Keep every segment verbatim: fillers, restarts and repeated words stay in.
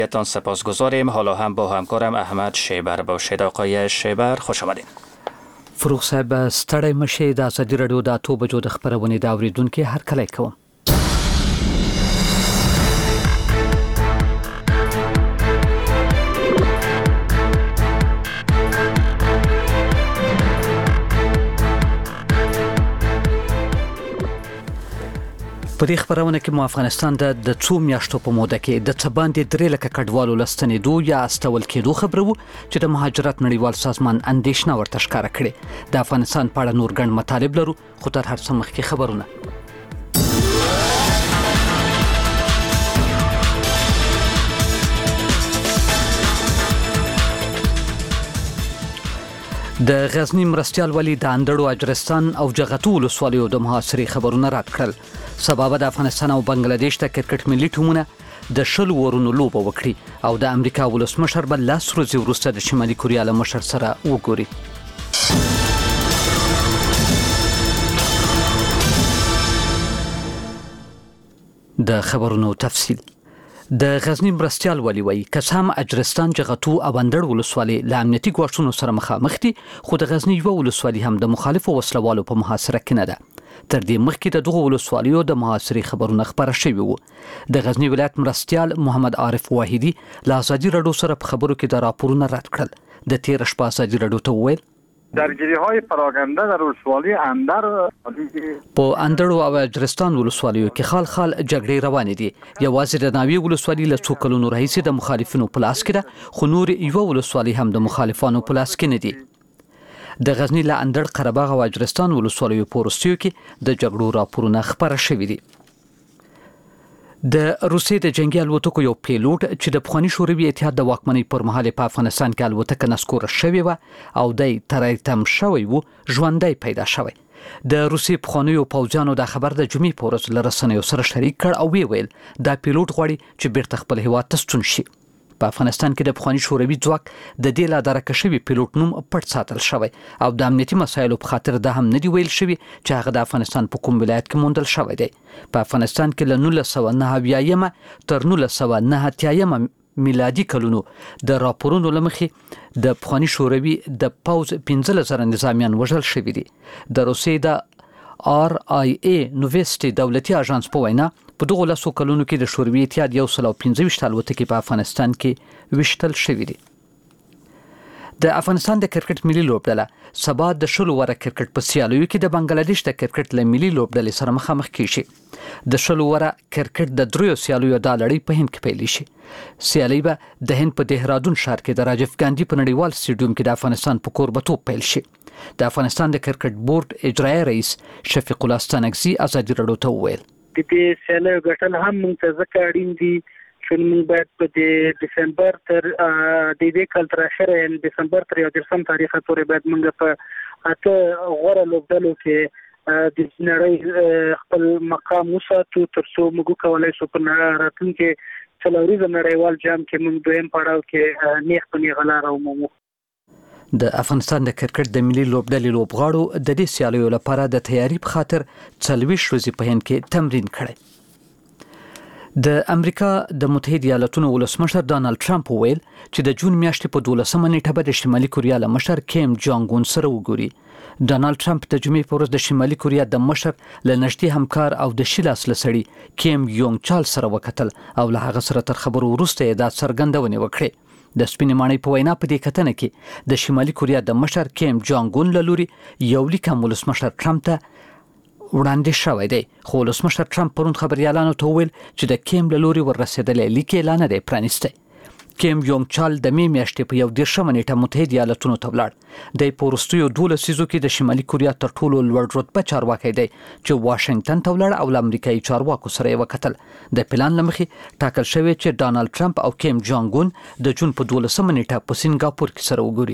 تان سپاسگزاریم. حالا هم با همکارم احمد شیبر باشید. آقای شیبر خوش آمدین. فروغ صاحب ستړی مشه د ازادي رادیو د اتو بجو د خبرونې د اوریدونکو هر کله کوم. په دې خبرونه کې مو افغانستان د د څو میاشتو په موده کې د څه باندې درې لکه کډوالو لستنېدو یا استول کېدو خبره وو چې د مهاجرت نړیوال سازمان اندېښنه ورته ښکاره کړې. د افغانستان په اړه نور ګڼ مطالب لرو، خو تر هر څه مخکې خبرونه. د غزنی مرستیال ولی د اندړو اجرستان او جغتو ولسوالیو د محاصرې خبرونه رد کړل. سبب د افغانستان او بنگلاديش د کرکټ ملي ټیمونه د شل ورونو لوبه وکړي او د امریکا ولسمشر بل لاس ورځې وروسته د شمالي کوریا له مشر سره وګوري. د خبرونو تفصیل. د غزنی مرستیال ولی وی کسام اجرستان جغتو او اندړ ولسوالي له امنیتي ګواښونو سره مخامخ دي، خو د غزنی یو ولسوالي هم د مخالفو وسلوالو په محاصره کې نه ده. تر دې مخکې د دغه ولسوالیو د محاصرې خبرونه خبره شوي وو. د غزنی ولایت مرستیال محمد عارف واحدي له ازادي رادیو سره په خبرو کې د راپورونه رد کړل. د تیر شپه ازادي رادیو ته وویل درگیری‌های پراکنده در ولسوالی اندر په اندړو او اجرستان ولسوالیو کې خال خال جګړې روانې دي. یوازې د ناوی ولسوالي له څو کلونو راهیسې د مخالفینو په لاس کې ده، خو نور یو ولسوالي هم د مخالفانو په لاس کې نه دي. د غزنی له اندړ قرهباغ او اجرستان ولسوالیو په وروستیو کې د جګړو راپورونه خبره شوي دي. د روسیې د جنگي الوتکو یو پیلوټ چې د پخواني شوروي اتحاد د واکمنۍ پر مهال په افغانستان کې الوتکه نسکوره شوې و او د ترایتم شوی وو ژوندۍ پیدا شوی. د روسیې پخوانیو پوځیانو دا خبر د جمعې په ورځ له رسنیو سره شریک کړ او وی ویل دا پیلوټ غواړي چې بیرته خپل هیواد ته ستون شي. په افغانستان کې د پخواني شوروي ځواک د دې لا درکه شوی پیلوټ نوم پټ ساتل شوی او د امنیتي مسایلو په خاطر د هم نه دی ویل شوی چې هغه د افغانستان په کوم ولایت کې موندل شوی دی. په افغانستان کې له نولس سوه نهه اویایم تر نولس سوه نهه اتیایم میلادي کلونو د راپورونو لمخې د پخواني شوروي د پوز پنځه زره نظامیان وژل شوي دي. د روسیې د آر آی ای نوویستي دولتي اژانس په وینا په دغه لسو کلونو کې د شوروي اتحاد یو سل او پنځه ویشت الوتکې په افغانستان کې ویشتل شوي دي. د افغانستان د کرکټ ملي لوبډله سبا د شلو وره کرکټ په سیالیو کې د بنگلاديش د کرکټ له ملي لوبډلې سره مخامخ کیږي. د شلو وره کرکټ د دریو سیالیو د لړۍ په هند کې پیل شي. سیالي به د هند په دهرادون ښار کې د راجیو ګاندي په نړیوال سټیډیوم کې د افغانستان په کوربتوب پیل شي. د افغانستان د کرکټ بورډ اجرایي رئیس شفیق الله ستانکزي ازادي رادیو ته وویل د دې سیالیو ګټل هم موږ ته ځکه اړین دي چې موږ باید په د دسمبر تر د دې کال تر اخره یعنې دسمبر تر یو دېرشم تاریخه پورې باید موږ په اته غوره لوبډلو کې د نړۍ خپل مقام وساتو تر څو موږ وکولی شو په راتلونکي څلوریزه نړیوال جام کې موږ دویم پړاو کې نیغ په نیغه لاره ومومو. د افغانستان د کرکټ د ملي لوبډلې لوبغاړو د دې سیالیو لپاره د تیاری په خاطر څلوېښت ورځې په هند کې تمرین کړی. د امریکا د متحده ایالاتونو ولسمشر ډانلډ ټرمپ وویل چې د جون میاشتې په دولسمه نیټه به د شمالي کوریا له مشر کیم جانګ اون سره وګوري. ډانلډ ټرمپ د جمعې په ورځ د شمالي کوریا د مشر له نږدې همکار او د ښي لاس له سړي کیم یونګ چال سره وکتل او له هغه سره تر خبرو وروسته یې دا څرګندونې وکړې. د سپینې ماڼۍ په وینا په دې کتنه کې د شمالي کوریا د مشر کیم جانګ اون له لوري یو لیک هم ولسمشر ټرمپ ته وړاندې شوی دی، خو ولسمشر ټرمپ پرون خبریالانو ته وویل چې د کیم له لوري وررسېدلی لیک یې لا نه دی پرانیستی. کیم یونګ چال د می میاشتې په یو دېرشمه نیټه متحده ایالاتونو ته ولاړ. دی په وروستیو دولس څیزو کې د شمالي کوریا تر ټولو لوړ رتبه چارواکی دی چې واشنګټن ته ولاړ او له امریکایي چارواکو سره یې وکتل. د پلان له مخې ټاکل شوی چې ډانلډ ټرمپ او کیم جانګ اون د جون په دولسمه نیټه په سنګاپور کې سره وګوري.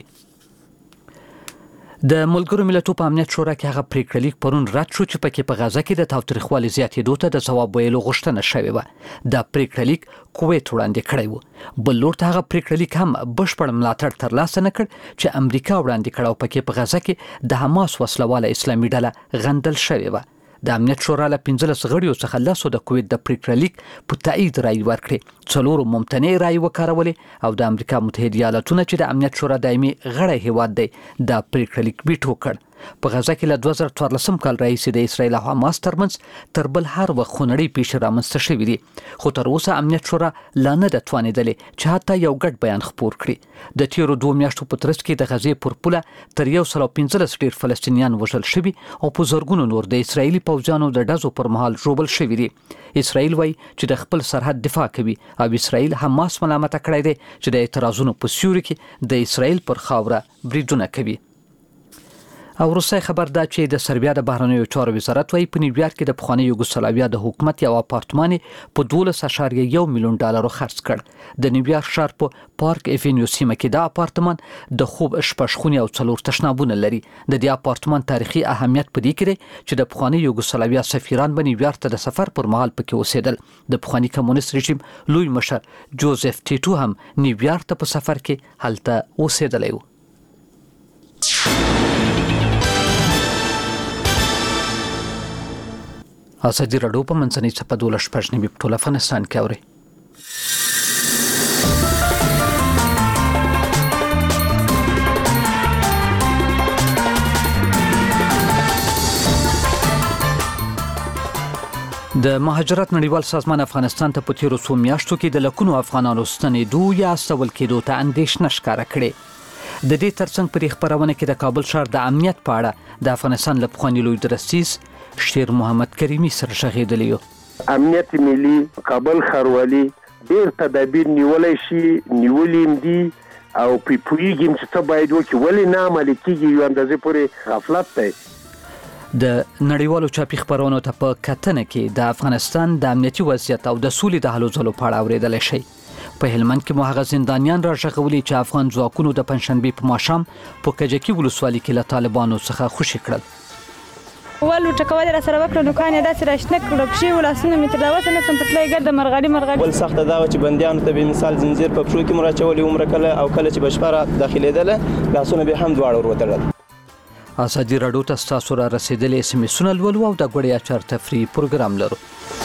د ملګرو ملتونو په امنیت شورا کې هغه پریکړه لیک پرون رد شو چې پکې په غزه کې د تاوتریخوالي زیاتېدو ته د ځواب ویلو غوښتنه شوې وه. دا پریکړه لیک کویت وړاندې کړی و. بل لور ته هغه پریکړه لیک هم بشپړ ملاتړ ترلاسه نه کړ چې امریکا وړاندې کړ او پکې په غزه کې د حماس وسلواله اسلامي ډله غندل شوې وه. د امنیت شورا له پنځلس غړیو څخه لسو د کویت د پریکړه لیک په تایید رایې ورکړې، څلورو ممتنع رایې وکارولې او د امریکا متحده ایالاتونه چې د امنیت شورا دایمي غړی هیواد دی د پریکړه لیک بیټو کړ. په غزا کې له دوه زره څوارلسم کال راهیسې د اسرایل او حماس ترمنځ تر بل هر وخت خونړۍ پیښې رامنځته شوې دي، خو تر اوسه امنیت شورا لا نه ده توانېدلې چې حتی یو ګډ بیان خپور کړي. د تیرو دوه میاشتو په ترڅ کې د غزې پر پوله تر یو سل او پنځلس ډېر فلسطینیان وژل شوي او په زرګونو نور د اسرایلي پوځیانو د ډزو پر مهال ژوبل شوي دي. اسرایل وایي چې د خپل سرحد دفاع کوي او اسرایل حماس ملامت کړی دی چې د اعتراضونو په سیوري کې د اسرایل پر خاوره بریدونه کوي. او روسي خبر دا چې د سربیا د بهرنیو چارو وزارت وايي په نیویارک کې د پخواني یوګوسلاویا د حکومت یو اپارتمان په دولس اعشاریه یو میلیون ډالرو خرڅ کړ. د نیویارک ښار په پارک ایوینیو سیمه کې دا اپارتمان د خوب شپږ خونې او څلور تشنابونه لري. د دې اپارتمان تاریخي اهمیت په دې کې دی چې د پخواني یوګوسلاویا سفیران به نیویارک ته د سفر پر مهال پکې اوسېدل. د پخواني کمونیست رژیم لوی مشر جوزف ټیټو هم نیویارک ته په سفر کې هلته اوسېدلی و. ازادي راډیو په منځنۍ صفحه دولس شپږ نیمې په ټول افغانستان کې اوري. د مهاجرت نړیوال سازمان افغانستان ته په تیرو څو میاشتو کې د لکونو افغانانو ستنېدو یا استول کېدو ته اندېښنه ښکاره کړې. د دې ترڅنګ پر خبرونه کې د کابل ښار د امنیت په اړه د افغانستان له پخواني لوی درستیز شیر محمد کریمی سره شغېدلی یو. امنیت ملي کابل ښاروالي ډېر تدابیر نیولی شي، نیولي هم دي او پرې پوهېږي چې څه باید وکړي، ولې نه عملي کېږي یو اندازې پورې غفلت دی. د نړیوالو چاپي خبرونو ته په کتنه کې د افغانستان د امنیتي وضعیت او د سولې د هلو ځلو په اړه اورېدلی شئ. په هلمند کې مو هغه زندانیان راژغولي چې افغان ځواکونو د پنجشنبې په ماښام په کجکي ولسوالۍ کې له طالبانو څخه خوشي کړل. ولو ټکول را سره وکړو نو کان داسې راشنه کړو پښې ولاسونه مې تر داوسه نه سم پټلای ګرد مرغالي مرغالي ول سخت دا چې بنديانو ته به مثال زنجیر په پښو کې مراچولې عمر کله او کله چې بشپاره داخليدله لاسونه به هم دواړه وروتل. ازادي راډیو ته تاسو را رسیدلې اس ام اس ولولو او د غوړیا چار تفریح پروګرام لرو.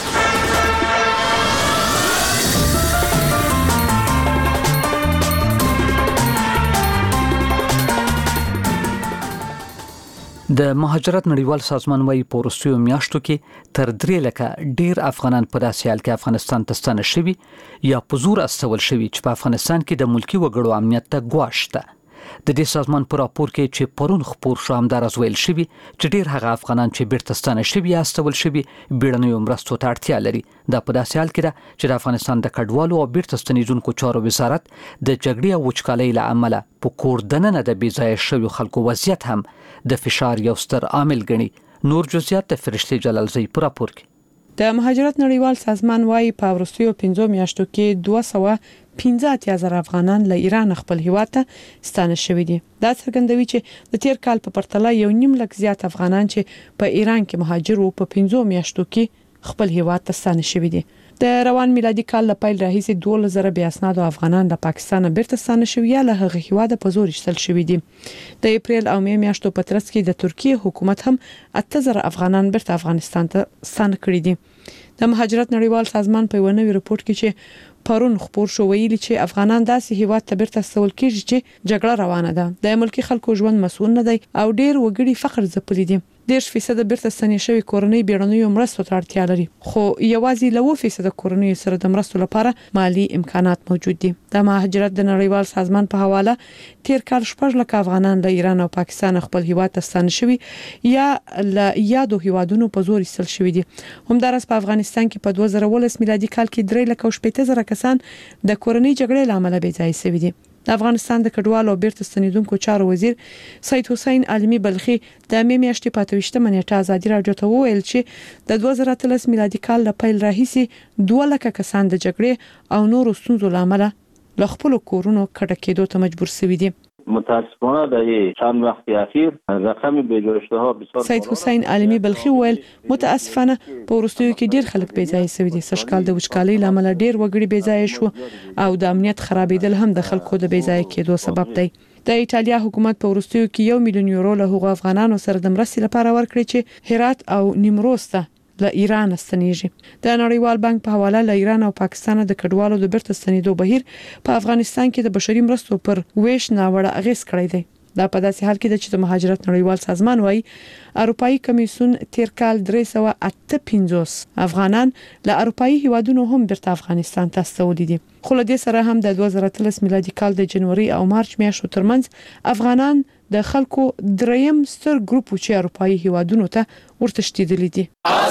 د مهاجرت نړیوال سازمان وايي په وروستیو میاشتو کې تر درې لکه ډیر افغانان په داسې حال کې افغانستان ته ستانه شوي یا په زور استول شوي چې په افغانستان کې د ملکی وګړو امنیت ته ګواښ شته. د دې سازمان په راپور کې چې پرون خپور شو همداراز ویل شوي چې ډیر هغه افغانان چې بیرته ستانه شوي یا استول شوي بیړنیو مرستو ته اړتیا لري. دا په داسې حال کې ده چې د افغانستان د کډوالو او بیرته ستنیدونکو چارو وزارت د جګړې او وچکالۍ له امله په کور دننه د بې ځایه شویو خلکو وضعیت هم د فشار یو ستر عامل ګڼي. نور جزئیات د فرشتي جلالزی په راپور کې. د مهاجرت نړیوال سازمان وايي په وروستیو پنځو میاشتو کې دوه سوه پنځه اتیا زره افغانان له ایران خپل هیواد ته ستانه شوي دي. دا څرګندوي چې د تیر کال په پرتله یو نیم لک زیات افغانان چې په ایران کې مهاجر وو په پنځو میاشتو کې خپل هیواد ته ستانه شوي دي. د روان میلادي کال له پیل راهیسې دوه زره بیا اسنادو افغانان له پاکستان بیرته ستانه شوي یا له هغه هیواد په زور ایستل شوي دي. د اپریل او می میاشتو په ترڅ کې د ترکیه حکومت هم اته زره افغانان بیرته افغانستان ته ستانه کړي دي. د مهاجرت نړیوال سازمان په یو نوي رپورت کې چې پرون خبر شو ویلي چې افغانان داسې هیواد ته بیرته استول کیږي چې جګړه روانه ده، د ملکی خلکو ژوند مسؤل نه دی او ډیر وګړي فقر ځپلي دي. دېرش فیصد بیرته ستنې شوی کورنۍ بیړنیو مرستو ته اړتیا لري، خو یوازې له اووه فیصد کورنۍ سره د مرستو لپاره مالی امکانات موجود دي. د مهاجرت د نړیوال سازمان په حواله تیر کال شپږ لک افغانان له ایران او پاکستان خپل هیواد ته ستانه شوي یا له یادو هیوادونو په زور ایستل شوي دي. همدارس په افغانستان کې په دوه زره ولس میلادي کال کې درې لک او شپږ زره کسان د کورنۍ جګړې لامل بې ځای شوي دي. د افغانستان د کډوالو او بیرته ستنیدونکو چارو وزیر سید حسین علمی بلخی د می میاشتې په اتویشتمه نیټه ازادي راډیو ته وویل چې د دوه زره اتلس میلادي کال له پیل راهیسې دوه لک کسان د جګړې او نورو ستونزو لامل له خپل کورونو کډه کېدو ته مجبور شوي دي. متاسفانه در چند وقت اخیر رقم بجوشته ها بسیار. سید حسین علمی بلخی ویل متاسفانه په وروستیو کې ډیر خلک بې ځای شوي دي. سږکال د وچکالۍ لامل ډیر وګړي بې ځای شو او د امنیت خرابېدل هم د خلکو د بې ځای کېدو سبب دی. د ایټالیا حکومت په وروستیو کې یو میلیون یورو له هغو افغانانو سره د مرستې لپاره ورکړي چې هرات او نیمروز ته له ایران ستنیږي. د نړیوال بانک په حواله له ایران او پاکستان د کډوالو د بیرته ستنېدو بهیر په افغانستان کې د بشري مرستو پر ویش ناوړه اغیز کړی دی. دا په داسې حال کې ده چې د مهاجرت نړیوال سازمان وايي اروپאי کمیسیون تیر کال درې سوه اته پنځوس افغانان له اروپאי هیوادونو هم بیرته افغانستان ته استولي دي. خو له دې سره هم د دوه زره اتلس میلادي کال د جنوري او مارچ میاشتو ترمنځ افغانان د خلکو دریم ستر ګروپ چې اروپאי هیوادونو ته ورتښتیدلي دي.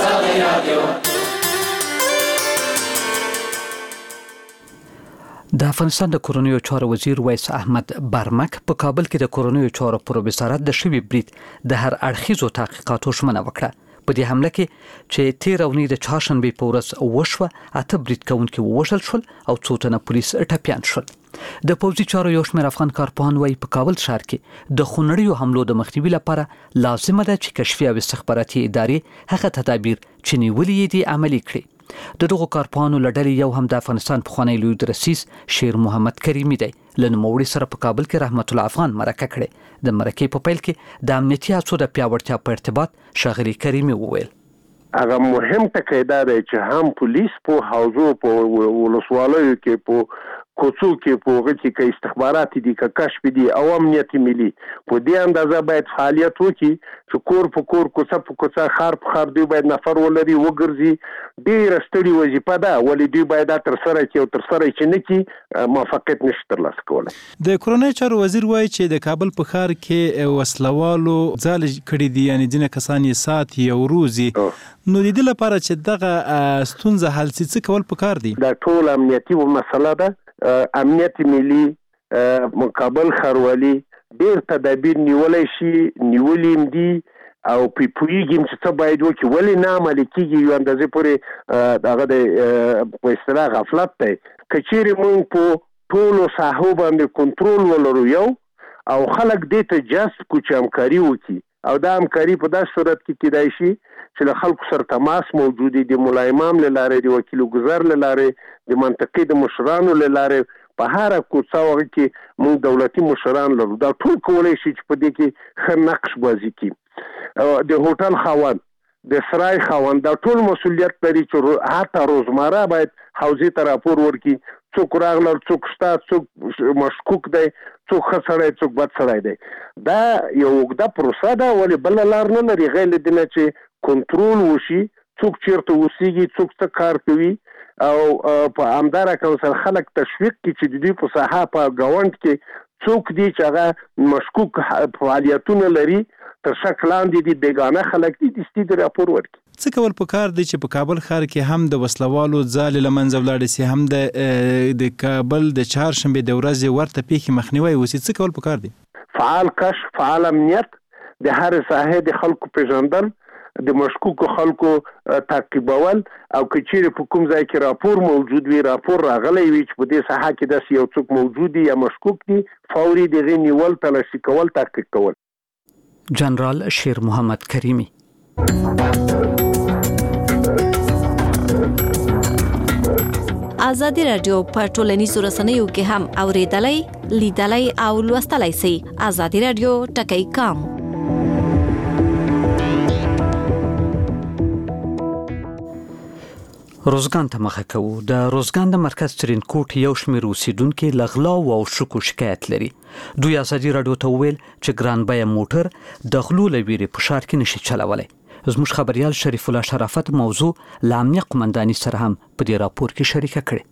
د افغانستان د کورنیو چارو وزیر ویس احمد برمک په کابل کې د کورنیو چارو پر وزارت د شوی برید د هر اړخیزو تحقیقاتو ژمنه وکړه. په دې حمله کې چې تیر اونۍ د چهارشنبې په ورځ وشوه اته برید کوونکي ووژل شول او څو تنه پولیس ټپیان شول. د پوځي چارو یو شمېر افغان کارپوهان وايي په کابل ښار کې د خونړیو حملو د مخنیوي لپاره لازمه ده چې کشفي او استخباراتي ادارې هغه تدابیر چې نیولې دي عملي کړي. د دغو کارپوهانو له ډلې یو هم د افغانستان پخوانی لوی درسیس شیر محمد کریمي دی. له نوموړي سره په کابل کې رحمت الله افغان مرکه کړې. د مرکې په پیل کې د امنیتي هڅو د پیاوړتیا په ارتباط ښاغلي کریمي وویل هغه مهم ټکی دا دی چې هم پولیس په حوزو په ولسوالیو کې په کوڅو کې په هغه کې که استخبارات دي که کشف دي او امنیت ملي په دې اندازه باید فعالیت وکړي چې کور په کور کوڅه په کوڅه ښار په ښار دوی باید نفر ولري وګرځي. ډېره ستړې وظیفه ده ولې دوی باید دا ترسره کړي او ترسره یې چې نه کړي موفقیت نشي ترلاسه کولی. د کورنیو چارو وزیر وایي چې د کابل په ښار کې وسلوالو ځاله کړي دي یعنې ځینې کسان یې ساتي او روزي. نو د دې لپاره چې دغه ستونزه حل شي څه کول پکار دي؟ دا ټول امنیتي مسله ده. امنیت ملي مقابل ښاروالي ډېر تدابیر نیولی شي نیولي دي او پې پوهېږي چې څه باید وکړي. ولې نه عملي کېږي یو اندازې پورې هغه د په اصطلاح غفلت دی. که چیرې موږ په ټولو ساحو باندې کنټرول ولرو یو او خلک دې ته جذب کړو چې همکاري وکړي او دا همکاري په داسې صورت کې کېدای شي چې له خلکو سره تماس موجود دی، د ملا امام له لارې، د وکیل ګذر له لارې، د منطقې د مشرانو له لارې په هره کوڅه هغه کې موږ دولتي مشران لرو. دا ټول کولی شي چې په دې کې ښه نقش بازي کړي. د هوټل خاوند، د سرای خاوند دا ټول مسؤلیت لري چې حتی روزمره باید حوزې ته راپور ورکړي څوک راغلل، څوک شته، څوک مشکوک دی، څوک ښه سړی، څوک بد سړی دی. دا یو اوږده پروسه ده ولې بله لار نه لري غیر له دې نه چې کنټرول وشي څوک چیرته اوسېږي، څوک څه کار کوي او په همدا رقم سره خلک تشویق کړي چې د دوی په ساحه په ګاونډ کې څوک دي چې هغه مشکوک فعالیتونه لري تر شک لاندې دي، بیګانه خلک دي، دستي د راپور ورکړي. څه کول پکار دی چې په کابل ښار کې هم د وسلوالو ځالې له منځه ولاړې شي، هم د د کابل د چهارشنبې د ورځې ورته پیښې مخنیوی وشي؟ څه کول پکار دی؟ فعال کشف، فعال امنیت، د هرې ساحې د خلکو پیژندل، د مشکوکو خلکو تعقیبول او که چیرې په کوم ځای کې راپور موجود وي، راپور راغلی وي چې په دې ساحه کې داسې یو څوک موجود دي یا مشکوک دي، فوري د هغې نیول، تلاشي کول، تحقیق کول. جنرال شیر محمد کریمي. ازادي رادیو په ټولنیزو رسنیو کې هم اوریدلای، لیدلای او لوستلای شئ. ازادي رادیو ټکی کام. روزګان ته مخه کوو. د روزګان د مرکز ترینکوټ یو شمېر اوسیدونکي له غلاو او شکو شکایت لري. دوی ازادي راډیو ته وویل چې ګران بیه موټر د غلو له ویرې په ښار کې نشي چلولی. زموږ خبریال شریف الله شرافت موضوع له امنیه قمنداني سره هم په دې راپور کې شریکه کړې.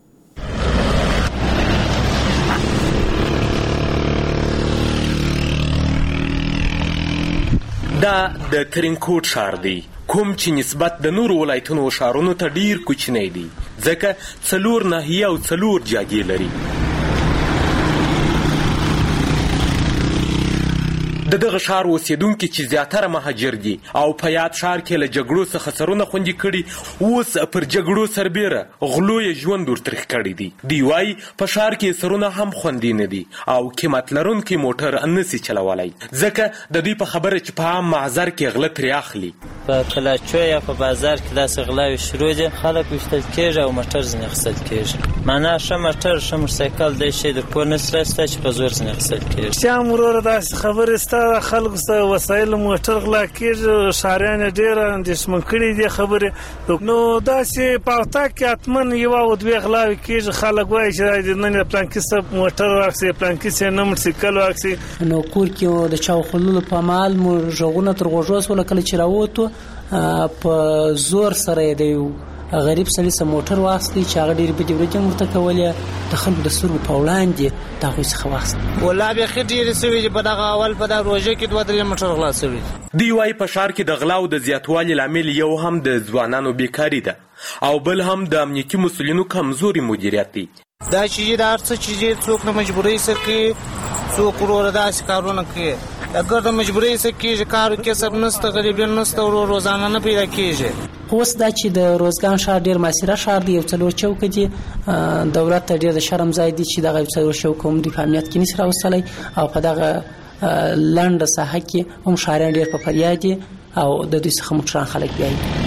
دا د ترینکوټ ښار دی، کوم چې نسبت د نورو ولایتونو ښارونو ته ډیر کوچنی دی، ځکه څلور ناحیې او څلور جاګې لري. د دغه ښار اوسیدونکي چې زیاتره مهاجر دي او په یاد ښار کې له جګړو څخه سرونه خوندي کړي اوس پر جګړو سربیره غلو یې ژوند ورترخ کړی دي. دوی وایي په ښار کې سرونه هم خوندي نه دي او قیمت لرونکي موټر نسي چلولی ځکه د دوی په خبره چې په عام محضر کې غله ترې اخلي. په کلاچو یا په بازار کې داسې غلاوې شروع دي، خلک ویشتل کېږي او موټر ځینې اخیستل کېږي. معنا ښه موټر ښه موټرسایکل دی شی در پوه نسي راسته چې په زور ځینې اخیستل کېږي. شام وروره داسې خبرې ستا خلکو سته وسایل موټر غلا کېږي، ښاریان یې ډېره اندېښمن کړي دي خبرې. نو داسې په اتاق کې حتمن یوه او دوې غلاوې کېږي. خلک وایي چې نن یې پلانکي صاحب موټر واخیستې، پلانکي صاحب نه موټرسایکل واخیستې. نو کور کې د چاو خللو په مال مو غوږونه تر غوږو سول کله چې راووتو په زور سره دی غریب سړي سم موټر واخلي چې هغه ډېر بدې ورځې مرته کولې د خلکو د سترګو په وړاندې د هغوی څخه واخلي. والله بیخي ډېرې سوي چې په دغه اول په دغه روژه کې دوه درې موټر غلا سوي. دوی وایي په ښار کې د غلاو د زیاتوالي لامل یو هم د ځوانانو بیکاري ده او بل هم د امنیتي مسؤلینو کمزوري مدیریت دی. دا چې د هر څه چې څوک نه مجبورۍ سره کوي، څوک وروره داسې کارونه کوي. اگر د مجبورۍ سره کېږي کار کسب نسته، غریبیان نسته، ورو روزانه نه پیدا کېږي. اوس دا چې د روزګان ښار ډېر معاصره ښار دی، یو څلور چوکه دي، دولت ته ډېر د شرم ځای دی چې دغه یو څلور چوکه هم دوی په امنیت کې نشي راوستلی او په دغه لنډه ساحه کې هم ښاریان ډېر په فریاد دي او د دوی څخه موټران خلک بیایي.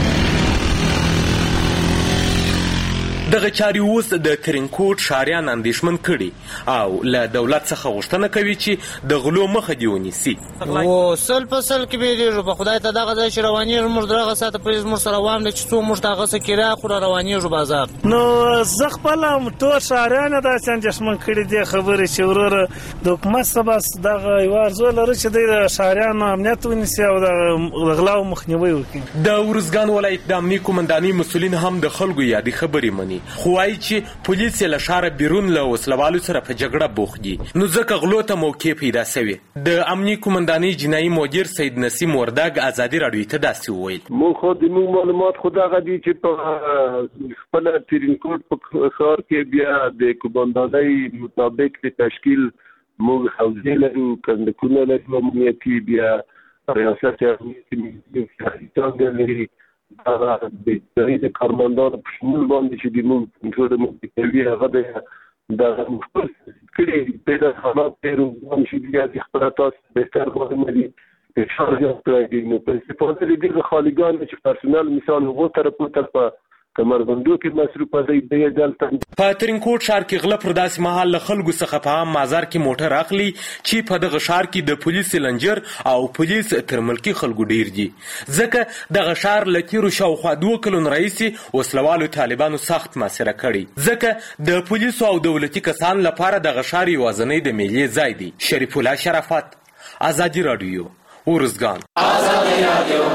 دغه چاري اوس د ترینکوټ ښاریان اندېښمن کړي او له دولت څخه غوښتنه کوي چې د غلو مخه دې ونیسي. او سل په سل کې بیریږو په خدای ته دغه ځای چې روانېږو موږ دغه ساعته پرېز موږ سره روان دی چې څو موږ دغه څه کرایه خو روانېږو بازار. نو زه خپله ټول ښاریان داسې اندېښمن کړي دي خبرې چې وروره د حکومت څخه بس دغه یو ارزو لري چې دوی د ښاریانو امنیت ونیسي او د غلاو مخنیوی وکړي. د ارزګان ولایت د امنیې قومندانۍ مسؤلین هم د خلکو یادې خبرې مني خو وایي چې پولیس یې له ښاره بیرون له وسلوالو سره په جګړه بوخت دي نو ځکه غلو ته موقع پیدا سوې. د امنیې قومندانۍ جنایي مدیر سید نسیم وردګ ازادي راډیو ته داسې وویل. موږ خو د موږ معلومات خو دغه دي چې په خپله ترینکوټ په ښار کې بیا د قومندانۍ مطابق د تشکیل موږ حوزې لرو، کندکونه لرو امنیتي، بیا ریاست امنیتي څنګه لري هغه د کارمندانو په شمول باندې چې د موږ ټول مختلفي هغه د مختص کړي پیدا خانات پیرو چې بیا د خبراتات بهتر باندې فشار زیات کړی نو په استفاده د دغه خالیګان چې پرسونل مثال وګ طرف طرف کمربندو کې مصروفه دی د دلته په ترینکوټ ښار کې غله پر داسې مهال له خلکو څخه په عام مازار کې موټر اخلي چې په دغه ښار کې د پولیس لنجر او پولیس تر ملکي خلکو ډیر دي ځکه دغه ښار له تیرو شاوخوا دوه کلونو راهیسې وسلوالو طالبانو سخت محاصره کړی ځکه د پولیسو او دولتي کسانو لپاره دغه ښار یوازینی د میلې ځای دی. شریف الله شرافت، ازادي راډیو، ارزګان. ازادي راډیو.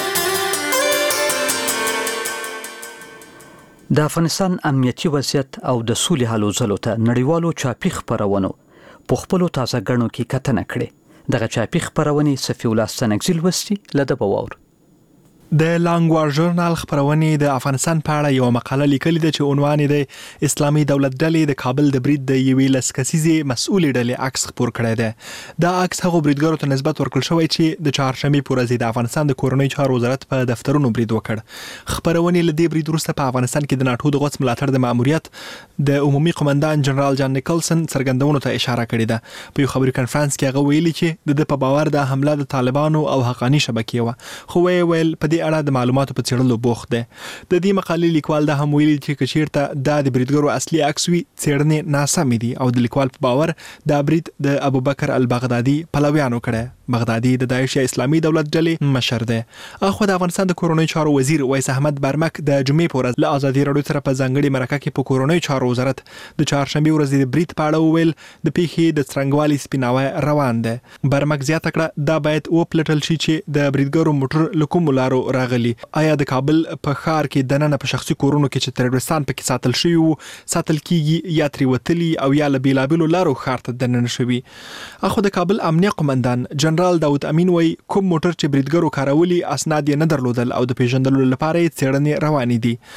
د افغانستان امنیتي وضعیت او د سولې هلو ځلو ته نړیوالو چاپي خپرونو په خپلو تازه ګڼو کې کتنه کړې. دغه چاپي خپرونې صفي الله ستانکزي لوستي له ده به واورو. د لانګوار ژورنال خبرونې د افغانستان په اړه یو مقاله لیکلې ده چې عنوان یې د اسلامي دولت ډلې د کابل د برید د یوې لس کسیزې مسؤلې ډلې عکس خپور کړی دی. دا عکس هغو بریدګرو ته نسبت ورکړل شوی چې د چهارشنبې په ورځ د افغانستان د کورنۍ چارو وزارت په دفترونو برید وکړ. خبرونې له دې برید وروسته په افغانستان کې د ناټو د غوڅ ملاتړ د ماموریت د عمومي قومندان جنرال جان نیکلسن څرګندونو ته اشاره کړې ده. په یو خبري کنفرانس کې هغه ویلي چې د ده په باور د حمله د طالبانو او حقاني شبکې وه خو ویې ویل په دې اړه د معلوماتو په څېړلو بوخت دی. د دې مقالې لیکوال دا هم ویلي چې که چیرته دا د بریدګرو اصلي عکس وي څېړنې ناسمې دي او د لیکوال په باور دا برید د ابوبکر البغدادي پلویانو کړی. بغدادي د داعش یا اسلامي دولت ډلې مشر دی. اخو د افغانستان د کورنۍ چارو وزیر ویس احمد برمک د جمعې په ورځ له ازادي راډیو سره په ځانګړې مرکه کې په کورنۍ چارو وزارت د چهارشنبې ورځې د برید په اړه وویل د پیښې د څرنګوالي سپیناوی روان دی. برمک زیاته کړه دا باید وپلټل شي چې د بریدګرو موټر له کومو لارو راغلي. آیا د کابل په ښار کې دننه په شخصي کورونو کې چې تروریستان پکې ساتل شوي وو ساتل کیږي یا ترې وتلي او یا له بېلابېلو لارو ښار ته دننه شوي. اخو د کابل امنیه قومندان جنرال داود امین وایي کوم موټر چې بریدګرو کارولي اسناد یې نه درلودل او د پیژندلو لپاره یې څېړنې روانې دي.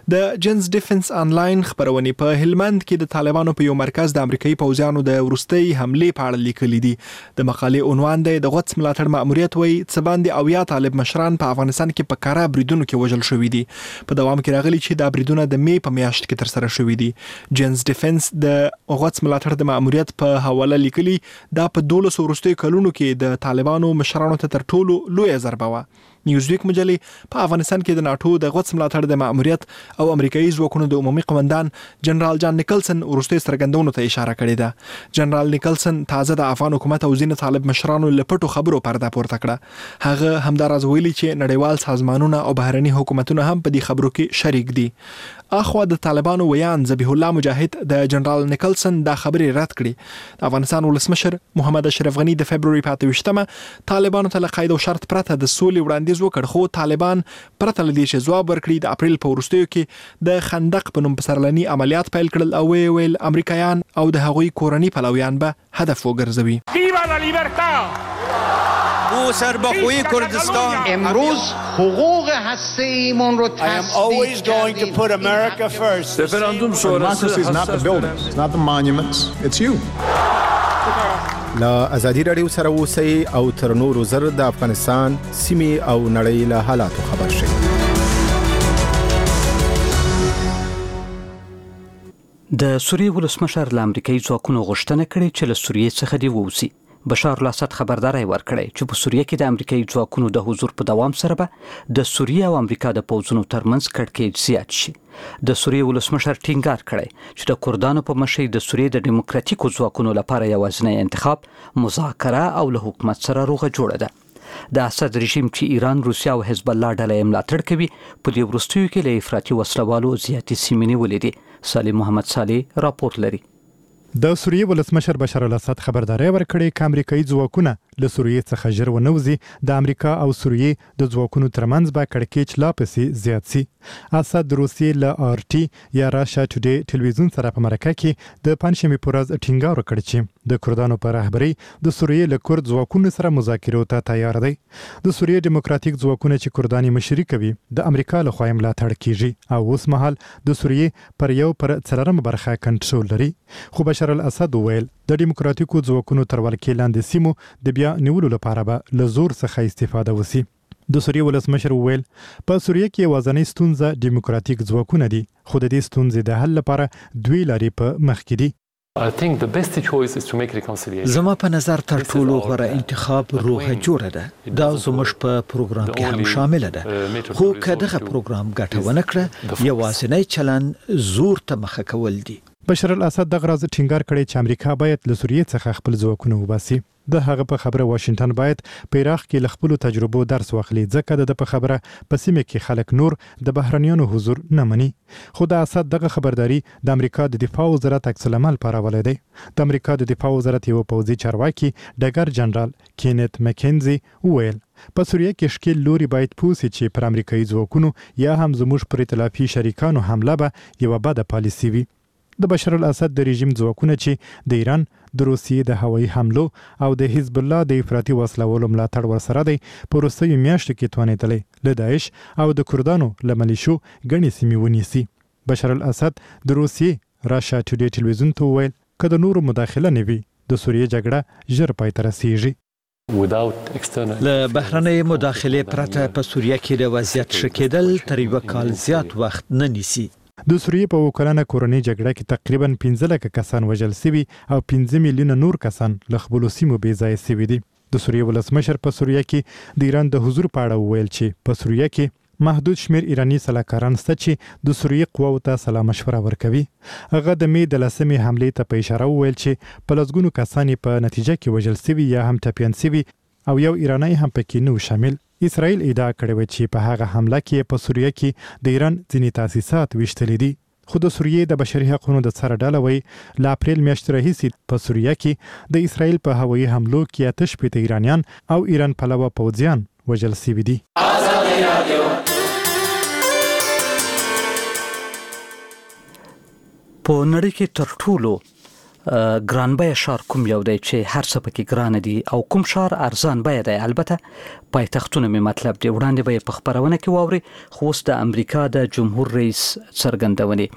د جنز ډیفنس انلاین خبرونه په هلمند کې د طالبانو په یو مرکز د امریکایي پوځیانو د ورستۍ حمله په اړه لیکلي دي. د مقالې عنوان دی د غوڅ ملاتړ مأموریت وایي څه باندې اویا طالب مشران په افغانستان کې په کاره بریدونو کې وژل شوي دي. په دوام کې راغلي چې دا بریدونه د می په میاشت کې ترسره شوي دي. جنز ډیفنس د غوڅ ملاتړ د مأموریت په حواله لیکلي دا په دولس وروستیو کلونو کې د طالبانو مشرانو ته تر ټولو لویه ضربه وه. نیوزویک مجلې په افغانستان کې د ناتو د غوڅ ملاتړ د مأموریت او امریکایي ځواکونو د عمومي قومندان جنرال جان نیکلسن وروستي څرګندونو ته اشاره کړې ده. جنرال نیکلسن تازه د افغان حکومت او ځینې طالب مشرانو له پټو خبرو پرده پورته کړه. هغه همداراز ویلي چې نړیوال سازمانونه او بهرني حکومتونه هم په دې خبرو کې شریک دي. اخوا د طالبانو ویان ذبیح الله مجاهد د جنرال نیکلسن دا خبرې رد کړې. د افغانستان ولسمشر محمد اشرف غنی د فبروري په اته ویشتمه طالبانو ته له قید او شرط پرته د سولې وړاندیز وکړ، خو طالبان پرته له دې چې ځواب ورکړي د اپریل په وروستیو کې د خندق په نوم پسرلني عملیات پیل کړل او ویل امریکایان او د هغوی کورني پلویان به هدف وګرځوي. ویوا لا لیبرتا او سربخوی کردستان امروز حقوق هسته‌ایمون رو تثبیت کردیم. America first. Referendum sonrası is not the buildings, it's not the monuments, it's you. لا ازادي رادیو سره اوسئ او تر نورو زر د افغانستان سیمې او نړۍ له حالاتو خبر شئ. د سوریې ولسمشر له امریکایي ځواکونو غوښتنه کړې چې له سوریې څخه دې ووځي. بشار الاسد خبرداري ورکړې چې په سوریه کې د امریکایي ځواکونو د حضور په دوام سره به د سوریه او امریکا د پوځونو ترمنځ کړکېچ زیات شي. د سوریې ولسمشر ټینګار کړی چې د کردانو په مشرۍ د سوریې د دیموکراتیکو ځواکونو لپاره یوازینی انتخاب مذاکره او له حکومت سره روغه جوړه ده. د اسد رژیم چې ایران، روسیا او حزب الله ډله یې ملاتړ کوي په دې وروستیو کې له افراطي وسلوالو زیاتې سیمې نیولې دي. سالم محمد صالح راپور لري. د سوریې ولسمشر بشار الاسد خبرداري ورکړې چې امریکایي ځواکونه له سوریې څخه ژر ونوځي. د امریکا او سوریې د ځواکونو ترمنځ به کړکېچ لا پسې زیات سي. اسد د روسیې له آر ټي یا راشا ټوډے ټلویزیون سره په مرکه کې د پنځشنبه په ورځ ټینګار وکړ چې د کردانو په رهبرۍ د سوریې له کورد ځواکونو سره مذاکرو ته تیار دي. د سوریې دیموکراتیک ځواکونه چې کردانی مشري کوي د امریکا له خوا ملاتړ کیږي او اوس مهال د سوریې پر یو پر څلورمه برخه کنټرول لري. خو بشار الاسد ویل د دیموکراتیکو ځواکونو تر ولکې لاندې سیمو د بیا نیولو لپاره به له زور څخه استفاده وسی. د سوریې ولسمشر ویل په سوریې کې یوازینۍ ستونزه دیموکراتیک ځواکونه دي، خو د دې ستونزې د حل لپاره دوی لارې په مخ کې دي. زما په نظر تر ټولو غوره انتخاب روغه جوړه ده. دا زموږ په پروګرام کې هم شامل ده، خو که دغه پروګرام ګټه ونه کړه یوازینی چلن زور ته مخه کول دي. بشار الاسد دغه راز ټینګار کړی چې امریکا باید له سوریې څخه خپل ځواکونه وباسي. د هغه په خبره واشنگټن باید په عراق کې له خپلو تجربو درس واخلي، ځکه د په خبره په سیمه کې خلک نور د بهرنیانو حضور نه مني. خو د اسد دغه خبرداري د امریکا د دفاع وزارت عکس العمل پاراولی دی. د امریکا د دفاع وزارت یو پوځي چارواکي ډګر جنرال کینت مکینزي ویل په سوریه کې شکل لوري باید پوسي چې پر امریکایي ځواکونو یا هم زموږ پر ائتلافي شریکانو حمله به یو بده پالیسي وي. د بشار الاسد د رژیم ځواکونه چې د ایران، د روسیې د هوایي حملو او د حزب الله د افراطي وسلوالو ملاتړ ورسره دی په وروستیو میاشتو کې توانېدلی له داعش او د کردانو له ملیشو ګڼې سیمې ونیسي. بشار الاسد د روسیې راشا ټوډے ټلویزیون ته وویل که د نورو مداخله نه وي د سوریې جګړه ژر پای ته رسیږي. له بهرنۍ مداخلې پرته په سوریه کې د وضعیت ښه کېدل تر یوه کال زیات وخت نه نیسي. د سوریې په وکړنه کورنۍ جګړه کې تقریبا پنځه لکه کسان وژل شوي او پنځه میلیونه نور کسان له خپلو سیمو بې ځایه شوي دي. د سوریې ولسمشر په سوریه کې د ایران د حضور په اړه وویل چې په سوریه کې محدود شمیر ایرانی سلاکاران شته چې د سوریې قواو ته سلا مشوره ورکوي. هغه د می د لسمې حملې ته په اشاره وویل چې په لسګونو کسان په نتیجه کې وژل شوي یا هم ټپیان شوي او یو ایرانی هم پکې نه شامل. اسرائیل ادعا کړې و چې په هغه حمله کې په سوریه کې د ایران ځینې تاسیسات ویشتلي دي. خو د سوریې د بشري حقوقو د څار ډله وایي له اپریل میاشتې راهیسې په سوریه کې د اسرائیل په هوایي حملو کې اته شپېته ایرانیان او ایران پلوه پوځیان وژل شوي دي. په نړۍ کې تر ټولو ګران بیه شهر کوم یو دی چې هر څه پکې ګران دي او کوم شهر ارزان بیه دی؟ البته پایتختونه می مطلب دی وړاندې به په خبرونه کې واوري. خو اوس د امریکا د جمهور رئیس څرګندونې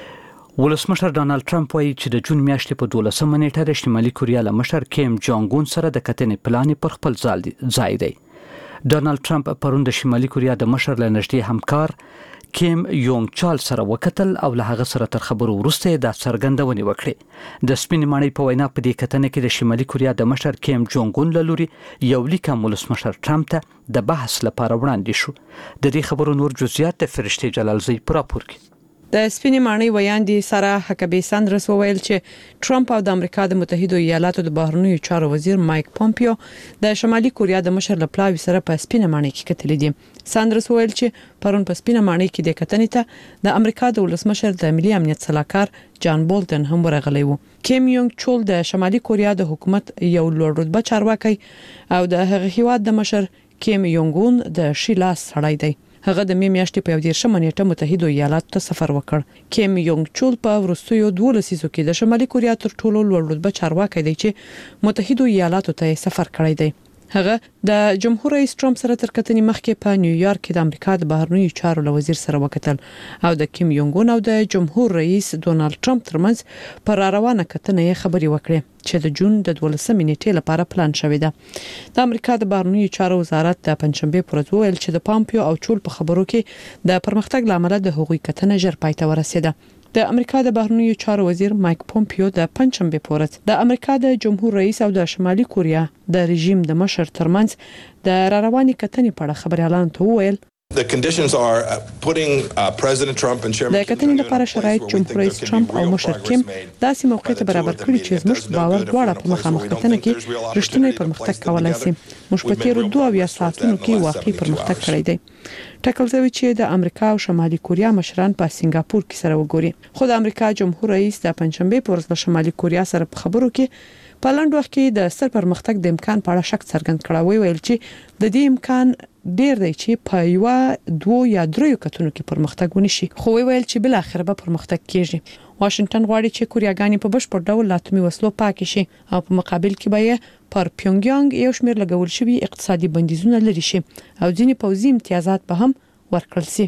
ولسمشر ډانلډ ټرمپ وایي چې د جون میاشتې په دولسمه نیټه د شمالي کوریا له مشر کیم جونګ اون سره د کتنې پلان پر خپل ځای دی. ډانلډ ټرمپ پرون د شمالي کوریا د مشر له نږدې همکار کیم یونګ چال سره وکتل او له هغه سره تر خبرو وروسته د څرګندونې وکړې. د سپینې ماڼۍ په وینا په دې کتنه کې د شمالي کوریا د مشر کیم جونګ اون له لوري یو لیک ولسمشر ټرمپ ته د بحث لپاره وړاندې شو. د دې خبرو نور جزئیات د فرشتي جلالزی پر راپور کې. د سپینې ماڼۍ ویاندې سارا حکبی ساندرس وویل چې ټرمپ او د امریکا د متحده ایالاتو د بهرنیو چارو وزیر مایک پومپیو د شمالي کوریا د مشر لپلاوي سره په سپینې ماڼۍ کې کتلې دي. ساندرس وویل چې پرون په سپینې ماڼۍ کې د کتنې ته د امریکا د ولسمشر د ملي امنیت صلاحکار جان بولټن هم ورغلی وو. کیم یونګ چول د شمالي کوریا د حکومت یو لوړ رتبه چارواکي او د هغه هیواد د مشر کیم یونګ اون د شیلاس سړی دی. هغه د می میاشتې په دیرشمه نیټه متحده ایالاتو ته سفر وکړ. کیم یونګ چول په وروستیو دوه لسیزو کې د شمالي کوریا تر ټولو لوړ رتبه چارواکي دی چې متحده ایالاتو ته سفر کړی دی. هغه د جمهور رئیس ټرمپ سره تر کتنې مخکې په نیویارک کې د امریکا د بهرنیو چارو له وزیر سره وکتل او د کیم یونګ اون او د جمهور رئیس ډونالد ټرمپ ترمنځ پر روانه کتنه خبري وکړي چې د جون د دولسمې نیټې لپاره پلان شوی دی. د امریکا د بهرنیو چارو وزارت د پنځشنبه پر ورځ ویل چې د پامپیو او چول په خبرو کې د پرمختګ لامل د هغوی کتنه ژر پای ته ورسیده. د امریکا د بهرنیو چارو وزیر مایک پومپیو د پنځشنبه په ورځ د امریکا د جمهور رئیس او د شمالي کوریا د رژیم د مشر ترمنځ د رارواني کتنې په اړه خبريالان ته وویل The conditions are uh, putting uh, President Trump and Chairman د کتنې لپاره شرایط جمهور رئیس ټرمپ او مشر کیم داسې موقع ته برابر کړی چې زموږ باور دواړه په مخامخ کتنه کې رښتینی پرمختګ کولای شي. موږ په تیرو دوه اویا ساعتونو کې واقعي پرمختګ کړی دی. ټاکل شوی چې د امریکا او شمالي کوریا مشران په سنگاپور کې سره وګوري. خو د امریکا جمهور رئیس د پنځشنبه په ورځ د شمالي کوریا سره په خبرو کې په لاندې وخت کې د ستر پرمختګ د امکان په اړه شک څرګند کړی ویل چې د دې امکان ډیر دی چې په یو دوه یا درې کتونو کې پرمختګ ونشي. خو ویل چې بل اخر به پرمختګ کیږي. واشنگټن غواړي چې کوریاګانی په بشپړ ډول له اتمي وسلو پاک شي او په مقابل کې به پر پیونګیانګ یو شمېر لګول شوی اقتصادي بندیزونه لري شي او ځینې پوځي امتیازات به هم ورکړل شي.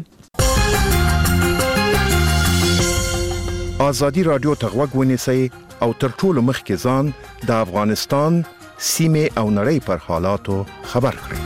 ازادي رادیو ته غوږ ونیسئ او تر ټولو مخکې ځان د افغانستان سیمه او نړۍ پر حالاتو خبر کړئ.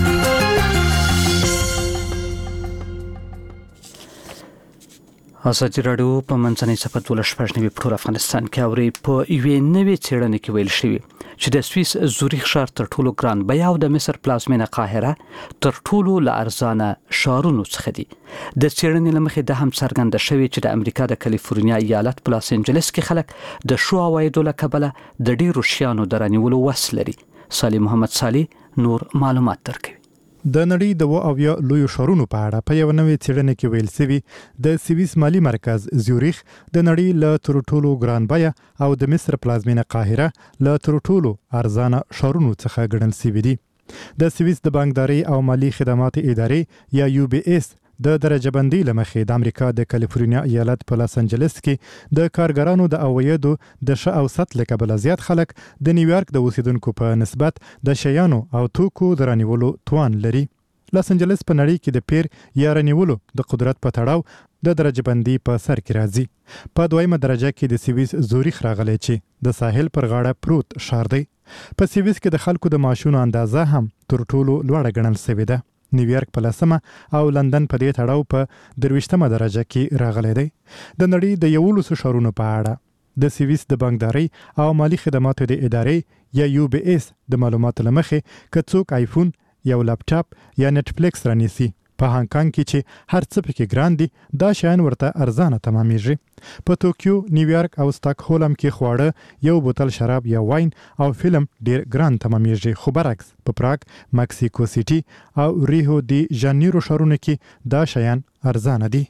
ازادي رادیو په منځنۍ صفحه ټول شپږنوي په ټول افغانستان کې اوري په یوې نوې څېړنې کې ویل شوی چې د سویس زوریخ ښار تر ټولو ګران بیه او د مصر پلازمینه قاهره تر ټولو له ارزانه ښارونو څخه دي. د څېړنې له مخې د هم څرګنده شوی چې د امریکا د کالیفورنیا ایالت په لاس انجلس کې خلک د شو عوایدو له کبله د ډیرو شیانو د رانیولو وس لري. صالح محمد صالح نور معلومات درکوي. د نړۍ د و او یا لوی شهرونو په اړه په یو نوې څېړنه کې ویل شوی د سویس مالی مرکز زیوریخ د نړۍ له تر ټولو ګران بیه او د مصر پلازمینه قاهره له تر ټولو ارزانه شهرونو څخه ګڼل شوی دی. د سویس د بانکداري او مالی خدمات ادارې یا یو بي اس د درجه بندي لمخې د امریکا د کالیفورنیا ایالت په لاس انجلس کې د کارګرانو د عوایدو د ش او ست لکه زیات خلک د نیویارک د اوسیدونکو په نسبت د شیانو او توکو درانیولو توان لري. لاس انجلس په نړۍ کې د پیر یا رانیولو د قدرت په تړاو د درجه بندي په سر کې راځي. په دویمه درجه کې د سویس زوریخ راغلی چې د ساحل پر غاړه پروت ښار دی. په سویس کې د خلکو د معاشونو اندازه هم تر ټولو لوړه ګڼل شوې ده. نیویارک په لسمه او لندن په دې تړاو په درویشتمه درجه کې راغلی دی. د نړۍ د یولسو ښارونو په اړه د سویس د بانکداري او مالی خدماتو د ادارې یا یو بي اس د معلوماتو لمخې که څوک آیفون یا لپټاپ یا نتفلیکس رانیسي په هانګ کانګ کې چې هر څه پکې ګران دي دا شیان ورته ارزانه تمامېږي. په توکیو، نیویارک او سټاکهولم کې خواړه یو بوتل شراب یا واین او فلم ډیر ګران تمامېږي. خو برعکس په پراګ، مکسیکو سيټي او ریو دی جانیرو ښارونو کې دا شیان ارزانه دي.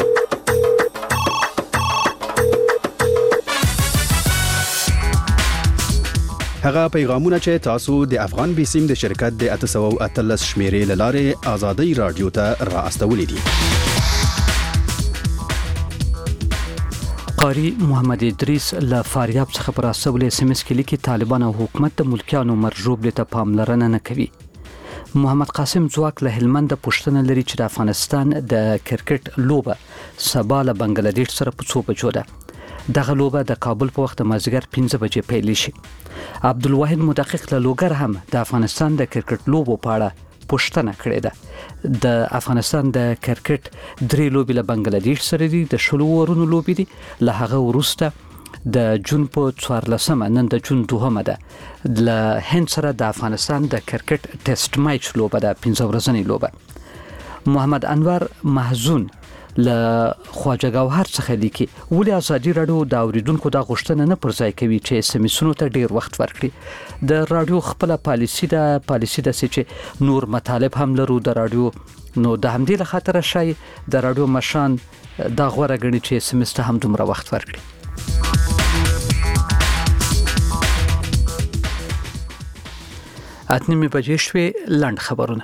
هغه پیغامونه چې تاسو د افغان بیسیم د شرکت د اته سوه او اتلس شمیرې لاره ازادي رادیو ته را استولې دي. قاری محمد ادریس له فاریاب څخه پر اسول اس ام اس کې لیکي طالبان او حکومت د ملکیانو مرجوب لته پاملرنه نه کوي. محمد قاسم ځواک له هلمند پښتنه لري چې د افغانستان د کرکټ لوبه سبا له بنگلاديش سره په څو بجو ده. دغه لوبه د کابل په وخت مازیګر پنځه بجې پیل شي. عبدالواحد مدقق له لوګر هم د افغانستان د کرکټ لوبو په اړه پښتنه کړې ده. د افغانستان د کرکټ درې لوبې له بنگلاديش سره دي، د شلو ورونو لوبې دي. له هغه وروسته د جون په څوارلسمه نن د جون دوهمه ده له هند سره د افغانستان د کرکټ ټیسټ میچ لوبه ده، پنځه ورځنۍ لوبه. محمد انور محزون له خواجه گوهر څخه لیکي ولې ازادي رادیو د اوریدونکو د غوښتنه نه پر ځای کوي چې اس ام اسونو ته ډیر وخت ورکړي. د رادیو خپل پالیسی د پالیسی د چې نور مطالب هم لرو د رادیو، نو د همدې له خاطر شای د رادیو مشان د غوړه غني چې اس ام اس ته هم دومره وخت ورکړي. اتنیمه بجې شوې لاند خبرونه.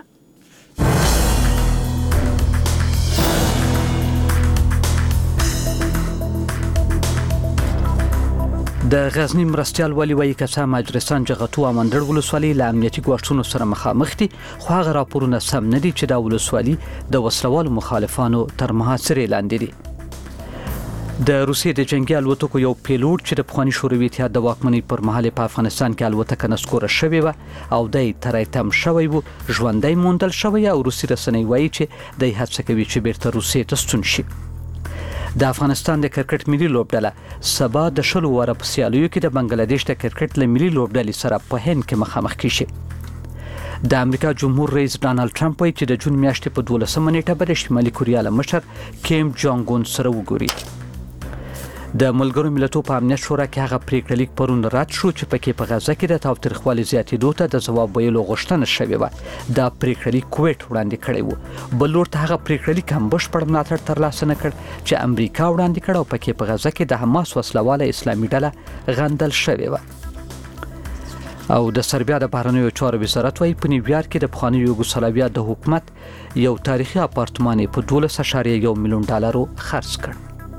د غزنی مرستيال والی وایي کسا مجرسان جغتو امندړ ولسوالۍ له امنیتي ګواښونو سره مخامخ دي، خو هغه راپورونه سم نه دي چې دا ولسوالۍ د وسلوالو مخالفانو تر محاصرې لاندې دي. د روسیې د جنگي الوتکو یو پیلوټ چې د پخوانی شوروي اتحاد د واکمنۍ پر مهال په افغانستان کې الوتکه نسکوره شوې و او دای ترایتم شوی وو، ژوندۍ موندل شوی او روسي رسنۍ وایي چې دای هڅه کوي چې بیرته روسیې ته ستون شي. د افغانستان د کرکټ ملي لوبډله سبا د شلو واره په سیالیو کې د بنگلاديش د کرکټ له ملي لوبډلې سره په هند کې مخامخ کیږي. د امریکا جمهور رئیس ډانلډ ټرمپ وایي چې د جون میاشتې په دولسمه نیټه به د شمالي کوریا له مشر کیم جونګ اون سره وګوري. د ملګرو ملتونو په امنیت شورا کې هغه پریکړه لیک پرون رد شو چې پکې په غزه کې د تاوتریخوالي زیاتېدو ته د ځواب ویلو غوښتنه شوې وه. دا پریکړه لیک کویت وړاندې کړی و، بل لور ته هغه پریکړه لیک هم بشپړ ملاتړ ترلاسه نه کړ چې امریکا وړاندې کړ او پکې په غزه کې د حماس وسلواله اسلامي ډله غندل شوې وه. او د سربیا د بهرنیو چارو وزارت وايي په نیویارک کې د پخواني یوګوسلاویا د حکومت یو تاریخي اپارتمان په دولس اعشاریه یو میلیون ډالرو خرڅ کړ.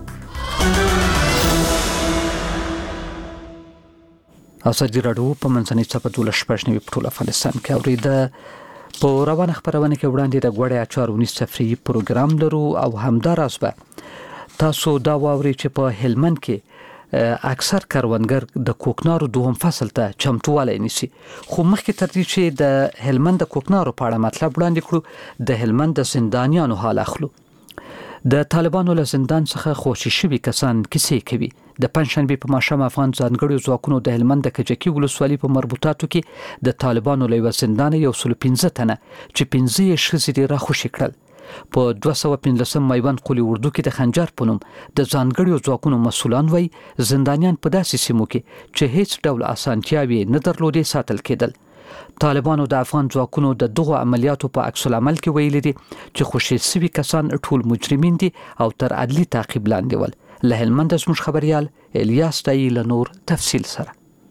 ازادي رادیو په منځنۍ چپه دولس شپږ نوي په ټول افغانستان کې اورېده. په روانه خبرونه کې وړاندې د غوړې اچار ونیس تفریحي پروګرام لرو او همداراز به تاسو دا واوري چې په هلمند کې اکثر کروندګر د کوکنارو دوهم فصل ته چمتووالی نیسي. خو مخکې تر دې چې د هلمند د کوکنارو په اړه مطلب وړاندې کړو د هلمند د زندانیانو حال اخلو. د طالبانو له زندان څخه خوشي شوي کسان کیسې کوي. د پنځشنبه په ماښام افغان ځانګړو ځواکونو د هلمند د کجکی ولسوالۍ په مربوطاتو کې د طالبانو له زندان یو سل پنځه تنه چې پنځه یې ښځې دي راخوشي کړل. په دوه سوه پنځلسم میوند قولي اردو کې د خنجر په نوم د ځانګړو ځواکونو مسولان وایي زندانیان په داسې سیمو کې چې هیڅ ډول اسانتیاوي نه درلودې ساتل کېدل. طالبانو د افغان ځواکونو د دغو عملیاتو په عکس العمل کې ویلي دي چې خوشي سوي کسان ټول مجرمین دي او تر عدلي تعقیب لاندې ول. له هلمند زموږ خبريال الیاس تای له نور تفصیل سره.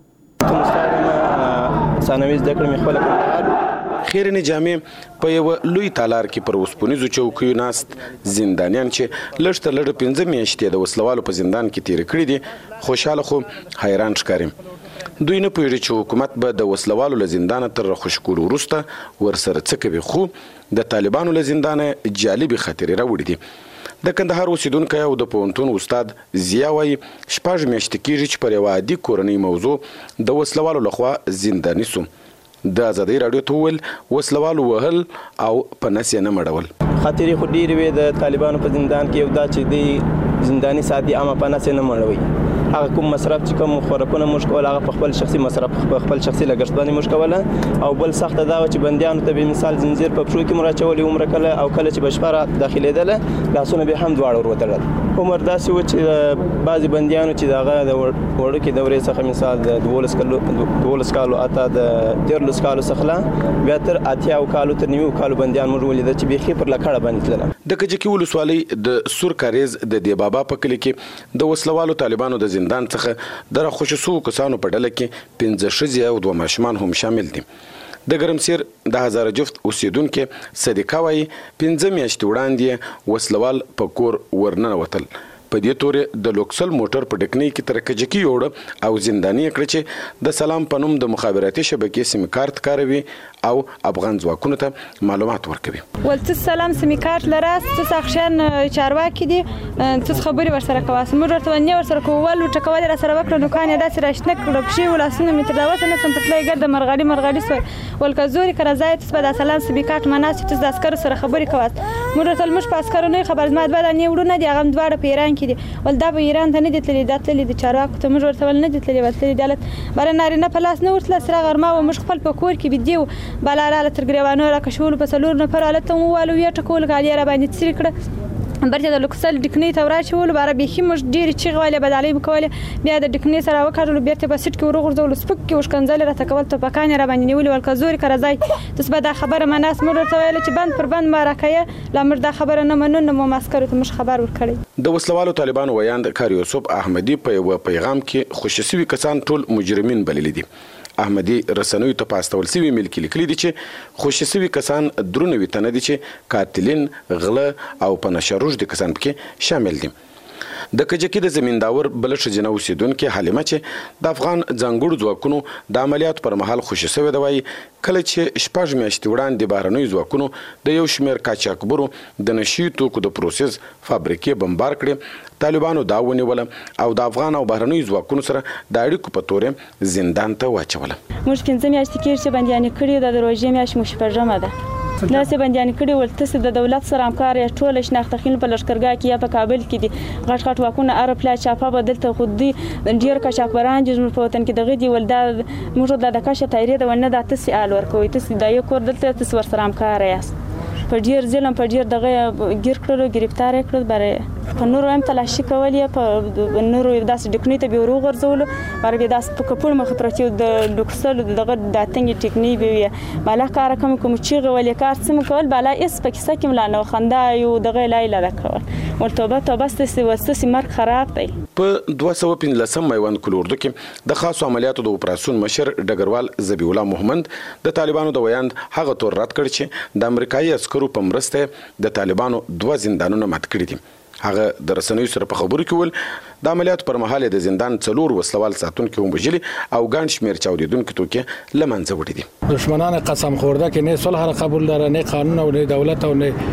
ثانوي زده کړې مې خپل کړل. خیرنې جامې په یو لوی تالار کې پر اوسپنیزو چوکیو ناست زندانیان چې لږ تر لږه پنځه میاشتې د وسلوالو په زندان کې تیر کړي دي خوشاله خو حیران ښکاري. دوی نه پوهیږي چې حکومت به د وسلوالو له زندانه تر راخوشي کولو وروسته ورسره څه کوي، خو د طالبانو له زندانه جالبې خاطرې راوړي دي. د کندهار اوسیدونکی او د پوهنتون استاد ضیا وایي شپږ میاشتې کېږي چې پر یوه عادي کورنۍ موضوع د وسلوالو لخوا زنداني سو. د ازادۍ راډیو ته وویل وسلوالو وهل او په نس یې نه مړول. خاطرې خو ډېرې وې د طالبانو په زندان کې، یو دا چې دوی زنداني ساتي اما په نس یې نه مړوي. هغه کوم مصرف چې کوم خوراکونه موږ کول هغه په خپل شخصي مصرف په خپل شخصي لګښت باندې موږ کوله. او بل سخته دا و چې بندیانو ته به مثال زنجیر په پښو کې مراچولې عمر کله او کله چې بشپاره داخليدله لاسونه به هم دواړه وروتړل. عمر داسې و چې بعضي بندیانو چې دغه د وړوکې دورې څخه مثال د دولس کالو دولس کالو اته د دیارلس کالو څخه بیا تر اتیا کالو تر نیو کالو بندیان موږ ولیدل چې بيخي پر لکړه باندې تلل. د کجکی ولسوالۍ د سور کاریز د دی بابا په کلی کې د وسلوالو طالبانو د زندان څخه د راخوشي سو کسانو په ډله کې پنځه ښځې او دوه ماشومان هم شامل دي. د ګرمسیر د هزاره جفت اوسیدونکو صدیقه وایي پنځه میاشتې وړاندې وسلوال په کور ورننوتل. په دې تورې د لوکسل موټر په ډکنۍ کې تر کجکی یوړ او زنداني کړ چې د سلام په نوم د مخابراتي شبکې سیم کارت کاروي او افغان ځواکونو ته معلومات ورکوي. ولته سلام سیم کارت لراس څه ساخشن چارواکي دي څه خبري ورسره کواس موږ ورته نه ورسره کول او ټکول را سره وکړو نو کان داسې راشنه کړو پښې ولاسونه متر دا وسه نه سم پټلای ګرد مرغالي مرغالي سو ولکه زوري کړه ځای ته د سلام سیم کارت مناسب ته د عسكر سره خبري کواس موږ ورته مش په عسكر نه خبر زما د باندې وړو نه دي هغه دواړه په ایران کې دي ول دا په ایران ته نه دي تللی دا تللی د چارواکو ته موږ ورته ول نه دي تللی ول دالت بر نارینه پلاس نه ورتله سره غرما و مش خپل په کور کې بيدیو بالاله تر ګریوانو را کښول په سلور نه پر حالت مو والو یا ټکول غالي را باندې تسری کړه برته د لوکسل ډکنی ته راچول بار به خي مش ډیر چیغواله بدالي وکوله بیا د ډکنی سره وکړل بیرته په سټ کې ورغورځول سپک کې وشکنځل را تکول ته پکانه را باندې نیول ول کزوري کړځای تاسو به دا خبره مناس مور ته ویل چې بند پر بند مارکه لامر دا خبره نه منو نه مو ماسکرو ته مش خبر ورکړي. د وسلوالو طالبانو ویاند کار یوسف احمدی په یو پیغام کې خوشسوي کسان ټول مجرمین بللي دي. احمدی رسنوي ته پاستول سوي ملکی لیکلي دي چې خوشسوي کسان درونه وي تنه دي چې قاتلین غله او په نشروج دي کسان پکې شامل دي. د کجکی د زمینداور بل شجنه اوسیدونکو حلیمه چې د افغان ځنګړو ځواکونو د عملیات پر مهال خوشی شوی دی وایي کله چې شپږ میاشتې وړاندې بهرنیو ځواکونو د یو شمېر قاچاقبرو د نشي توکو د پروسس فابریکې بمبار کړې طالبانو دا ونیوله او د افغان او بهرنیو ځواکونو سره د اړیکو په تورې زندان ته واچوله. موږ پنځه میاشتې کې چې بندیانې کړي د روژې میاشت مو شپږمه ده دا سه بندیانې کړي ولته د دولت سره همکار ټول شناختخین په لشکرګاه کې یا په کابل کې دي غټ غټ واکونه ار پلا چاپه بدلته خو دي ډیر قاچاقبران چې په وطن کې دغه دی ولدا موږ د دکاشه تایری د ونه د تاسو آل ورکوي تاسو د یو کور دلته تاسو ور سره همکار یاست په ډیر ځلم په ډیر دغه ګیر کړو گرفتار کړو برې په نور هم تلاشي کولې په نور داس ډکنی ته به ورو غرزول بر به داس په کپور مخ پرتیو د لوکسل دغه د اتنګ ټیکنی به بالا کار کوم کوم چې غولې کار سم کول بالا اس پکې سکم لا نو خندا یو دغه لایله راکول ورته توبه ستاسو وسته مر خراب دی. په دوه سوه پنځلسم میوند کلوردو کې د خاصو عملیاتو د اپراسیون مشر ډګروال ذبیح الله محمد د طالبانو د ویاند هغه تور رد کړ چې د امریکایي عسکرو په مرسته د طالبانو دوه زندانونه مات کړي دي. هغه د رسنیو سره په خبرو کې ول د عملیات پر مهال د زندان څلور وسلوال ساتونکو وبجلی او ګڼ شمیر چاودیدونکو توکي لمنځه وړي دي. دشمنان قسم خورده که نه صلح را قبول داره نه قانون و نه دولت و نه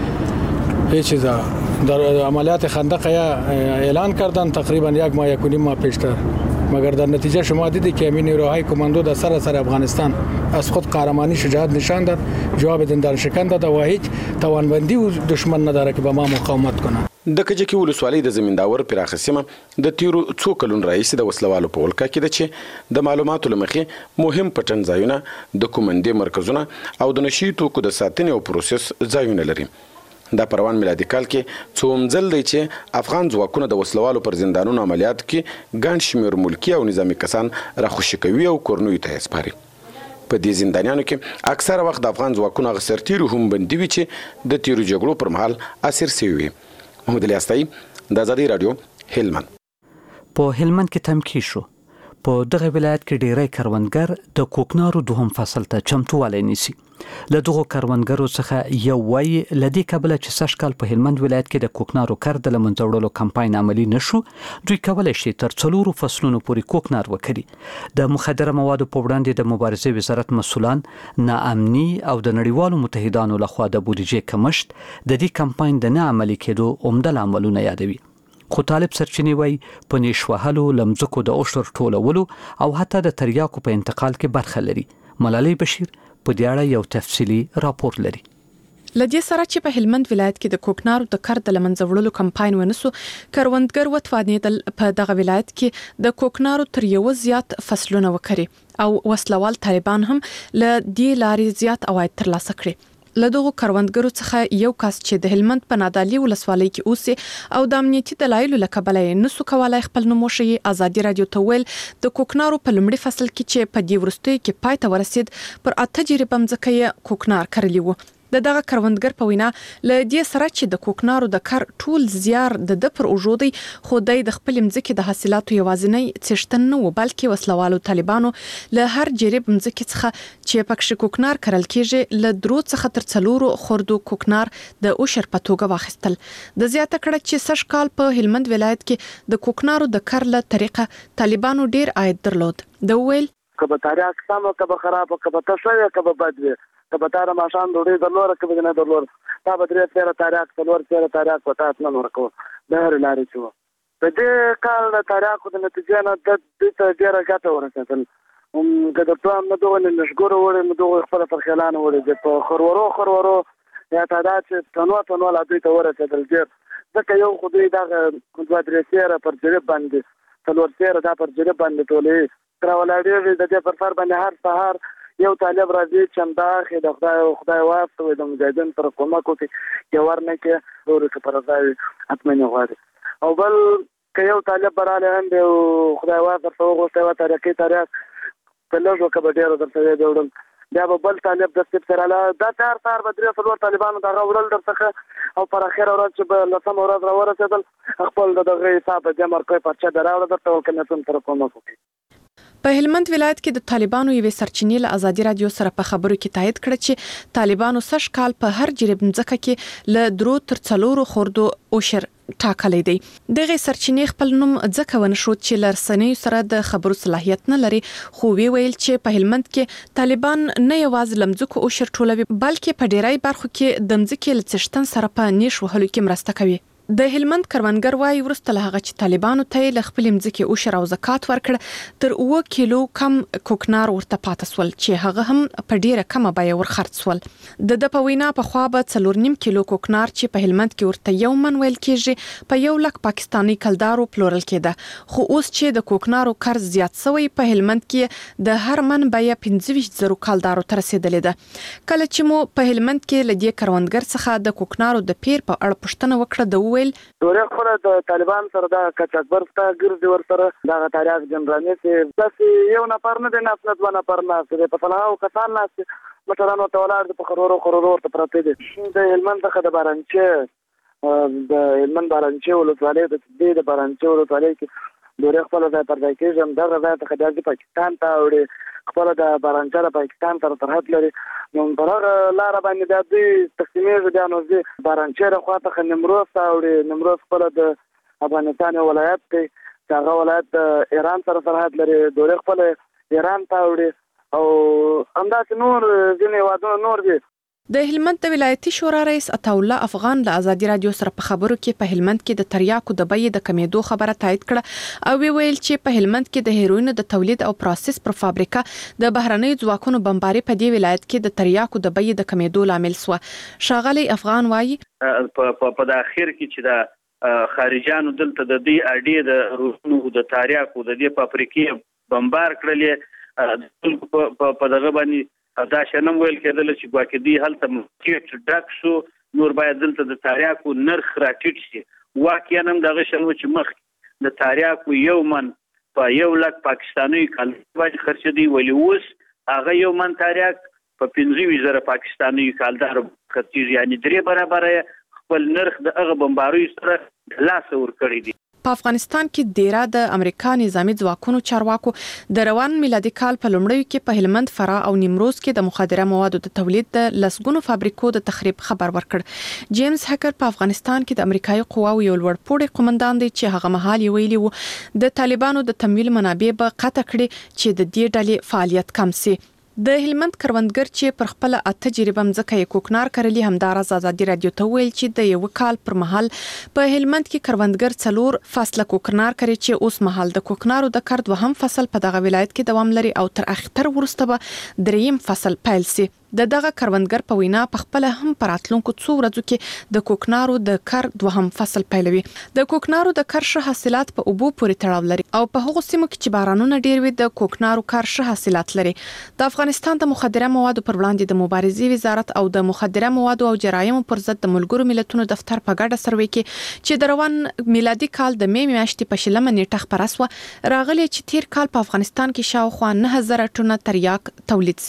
هیچ چیزا در عملیات خندق اعلان کردن تقریبا یک ماه یک و نیم ماه پیشتر مگر در نتیجه شما دیدی که امین نیروهای کماندو در سراسر افغانستان از خود قهرمانی شجاعت نشان داد جواب زندان شکن داد و هیچ توانمندی دشمن نداره که با ما مقاومت کنه. د کجکی ولسوالۍ د زمینداور پراخه سیمه د تیرو څو کلون رئیس د وسلوالو په ولکه کې د چې د معلوماتو لمخې مهم پټن ځایونه د کومندې مرکزونه او د نشي توکو د ساتنې او پروسس ځایونه لري. دا پروان میلادي کال کې څوم ځل دی چې افغان ځواکونه د وسلوالو پر زندانونو عملیات کې ګڼ شمیر ملکی او نظامی کسان راخوشي کوي او کورنوي ته سپاري. په دې زندانیانو کې اکثره وخت د افغان ځواکونو هغه سرتیرو هم بندي وي چې د تیرو جګړو پر مهال اسیر شوي وي. محمد علي استایي د آزادۍ رادیو هلمند. په هلمند کې تمکی شو په دغه ولایت کې ډیری کروندګر د کوکنارو دوهم فصل ته چمتووالی نیسي. له دغو کروندګرو څخه یو وایي له دې کبله چې سږ کال په هلمند ولایت کې د کوکنارو کرد له منځه وړلو کمپاین عملي نشو دوی کولی شي تر څلورو فصلونو پورې کوکنار وکړي. د مخدره موادو په وړاندې د مبارزې وزارت مسؤلان ناامني او د نړیوالو متحدانو لخوا د بودیجې کمښت د دې کمپاین د نه عملي کېدو عمده لاملونه یادوي. خو طالب سرچینې وایي په نیش وهلو لمځکو د عشر ټولولو او حتی د تریاکو په انتقال کې برخه لري. ملالۍ بشیر په دې اړه یو تفصیلي راپور لري. لدې سره چې په هلمند ولایت کې د کوکنارو د کرد د لمنځه وړلو کمپاین ونسو کروندګر وتوانېدل په دغه ولایت کې د کوکنارو تر یو زیات فصلونه وکړي او وسلوال طالبان هم له دې لارې زیات عواید ترلاسه کړي. له دغو کروندګرو څخه یو کس چې د هلمند په نادعلي ولسوالۍ کې اوسي او د امنیتي دلایلو له کبله یې نسو کولای خپل نوم وښیي ازادي رادیو ته ویل د کوکنارو په لومړي فصل کې چې په دې وروستیو کې پای ته ورسید پر اته جریبه مځکه یې کوکنار کرلی و. د دغه کروندګر په وینا ل دې سره چې د کوکنارو د کار ټول زیار د د پر اوجودي خو د خپل مځکې د حاصلاتو یوازینی څښتن نه و بلکې وسلوالو طالبانو له هر جریب مځکې څخه چې پکښ کوکنار کرل کېږي له درو څخه تر څلورو خوردو کوکنار د اوشر په توګه واخیستل. د زیاته کړه چې سږ کال په هلمند ولایت کې د کوکنارو د کار له طریقه طالبانو ډیر عاید درلود. د ویل کبه تاریخ سمو کبه خراب کبه تاسو کبه بد وي کبه تار ماشان ډوډۍ درلور کبه نه درلور تا بدرې سره تاریخ څلور سره تاریخ پتا نه ورکو د هر لارې شو په دې کال د تاریخ د نتیجې نه د دې ډیره ګټه ورسېدل هم د پلان نه دوه نشګورو ور نه دوه خپل فرخلانه ور د په خرورو خرورو یا تعداد چې تنو تنو لا دوی ته ورسېدل ډیر ځکه یو خو دوی دغه دوه درې سره پر جریب باندې څلور سره دا پر جریب باندې ټولې تر ولادي د دې پر فر باندې هر سهار یو طالب راځي چندا خې د خدای خدای واسطه د مجاهدین تر کومه کوي یو ورنه کې ورته پر ځای اتمنه غواړي او بل که یو طالب براله هم د خدای واسطه په وغوښته و تاریخي تاریخ په لږه کې به ډیر درته جوړم بیا به بل طالب د سپت سره لا دا تار تار بدري څلور طالبانو دغه ورل درڅخه او پر اخر ورځ چې به لسم ورځ را ورسېدل خپل دغه حساب د مرکه پرچا دراوړه درته ولکنه تر کومه کوي. په هلمند ولایت کې د طالبانو یوې سرچینې له ازادي رادیو سره په خبرو کې تایید کړ چې طالبانو سږ کال په هر جریب مځکه کې له درو تر څلورو خوردو اوشر ټاکلې دی. دغه سرچینې خپل نوم ځکه ونه شو چې لرسنۍ سره د خبرو صلاحیت نه لري خو وی ویل چې په هلمند کې طالبان نه یوازې لمځکو اوشر ټولوي بلکې په ډیری برخو کې د مځکې لڅشتن سره په نیش وهلو کې مرسته کوي. د هلمند کروندګر وايي ورسته له هغه چې طالبانو ته له خپل مځکې او شر او زکات ورکړ تر اوه کیلو کم کوکنار ورته پاتې سول چې هغه هم په ډیره کمه بیه ورخرڅ سول. د د په وینا په خوا به څلور نیم کیلو کوکنار چې په هلمند کې ورته یو من ویل کېږي په یو لک پاکستاني کلدارو پلورل کېده خو اوس چې د کوکنارو قرض زیات شوی په هلمند کې د هر من بیه پنځه ویشت زره کلدارو تر رسیدلې ده. کله چې مو په هلمند کې لدی کروندګر څخه د کوکنارو د پیر په اړه پوښتنه وکړه د دوره خو د طالبان سره د کچکبر څخه ګرځي ور سره دا تاریخ جنرالي چې تاسو یو نفر نه دی نه څو نفر نه دی په فلاحو کسان نه مټرانو ته ولاړ په خرورو خرورو ته پراته دي د هلمند څخه د بارانچه د هلمند بارانچه ولسوالۍ د دې د بارانچه ولسوالۍ کې دوره خپل ځای پر ځای کېږم دغه ځای ته خدای پاکستان ته وړي خپل د بارانچه د پاکستان تر ترحد لري نو برغه لار باندې د دې تقسیمې ځانو دي بارانچه راخواته خ نمروز ته وړي نمروز خپل د افغانستان ولایت دی هغه ولایت د ایران سره ترحد لري دوره خپل ایران ته وړي او همداسې نور ځینې وادونه نور دي. د هلمند د ولایتي شورا رئیس عطاالله افغان له ازادي رادیو سره په خبرو کې په هلمند کې د تریاکو د بیې د کمیدو خبره تایید کړه او وی ویل چې په هلمند کې د هیروین د تولید او پروسس پر فابریکه د بهرنۍ ځواکونو بمباري په دې ولایت کې د تریاکو د بیې د کمیدو لامل سو. شاغلی افغان وایي په د اخر کې چې د خارجانو دلته د دې اډې د روسونو د تریاکو د دې فابریکې بمبار کړلې په دغه باندې دا شنم ویل کېدل چې ګواکې دی هلته مارکیټ ډک شو نور باید دلته د تریاکو نرخ راټیټ شي واقعا هم دغه شنو چې مخ د تریاکو یو من په یو لک پاکستاني کلدار باندې خرڅ دی ولی اوس هغه یو من تریاک په پنځه ویشت زره پاکستاني کلدار خرڅ یعنی درې برابر خپل نرخ د هغه بمباري سره لاس ور کړی دی. په افغانستان کې ډیره د امریکا نظامی ځواکونو چارواکو د روان میلادي کال په لومړیو کې په هلمند فرا او نیمروز کې د مخدره موادو د تولید د لسګونو فابریکو د تخریب خبر ورکړ. جیمز هکر په افغانستان کې د امریکایي قواو یو لوړپوړی قومندان دی چې هغه مهال ویلي وو د طالبانو د تمویل منابع به قطع کړي چې د دې ډلې فعالیت کم شي. د هلمند کروندګر چې پر خپل اته جریبه مځکه کوکنار کړلی همدارز ازادي رادیو ته ویل چې د یو کال پر مهال په هلمند کې کروندګر څلور فصله کوکنار کړي چې اوس مهال د کوکنارو د کار دوهم فصل په دغه ولایت کې دوام لري او تر اخر وروسته به دریم فصل پیل شي. د دغه کروندګر په وینا په خپل هم پراتلونکو څو ورځو کې د کوکنارو د کار دوهم فصل پیلوي. د کوکنارو د کار شه حاصلات په اوبو پورې تړاو لري او په هغو سیمو کې چې بارانونه ډیر وي د کوکنارو کار شه حاصلات لري. د افغانستان د مخدره موادو پر وړاندې د مبارزې وزارت او د مخدره موادو او جرایمو پر ضد د ملګرو ملتونو دفتر په ګډه سروې کې چې د روان میلادي کال د می میاشتې په شلمه نیټه خبره سوه راغلي چې تیر کال په افغانستان کې شاوخوا نه هزار ټنه تریاک تولید شوی.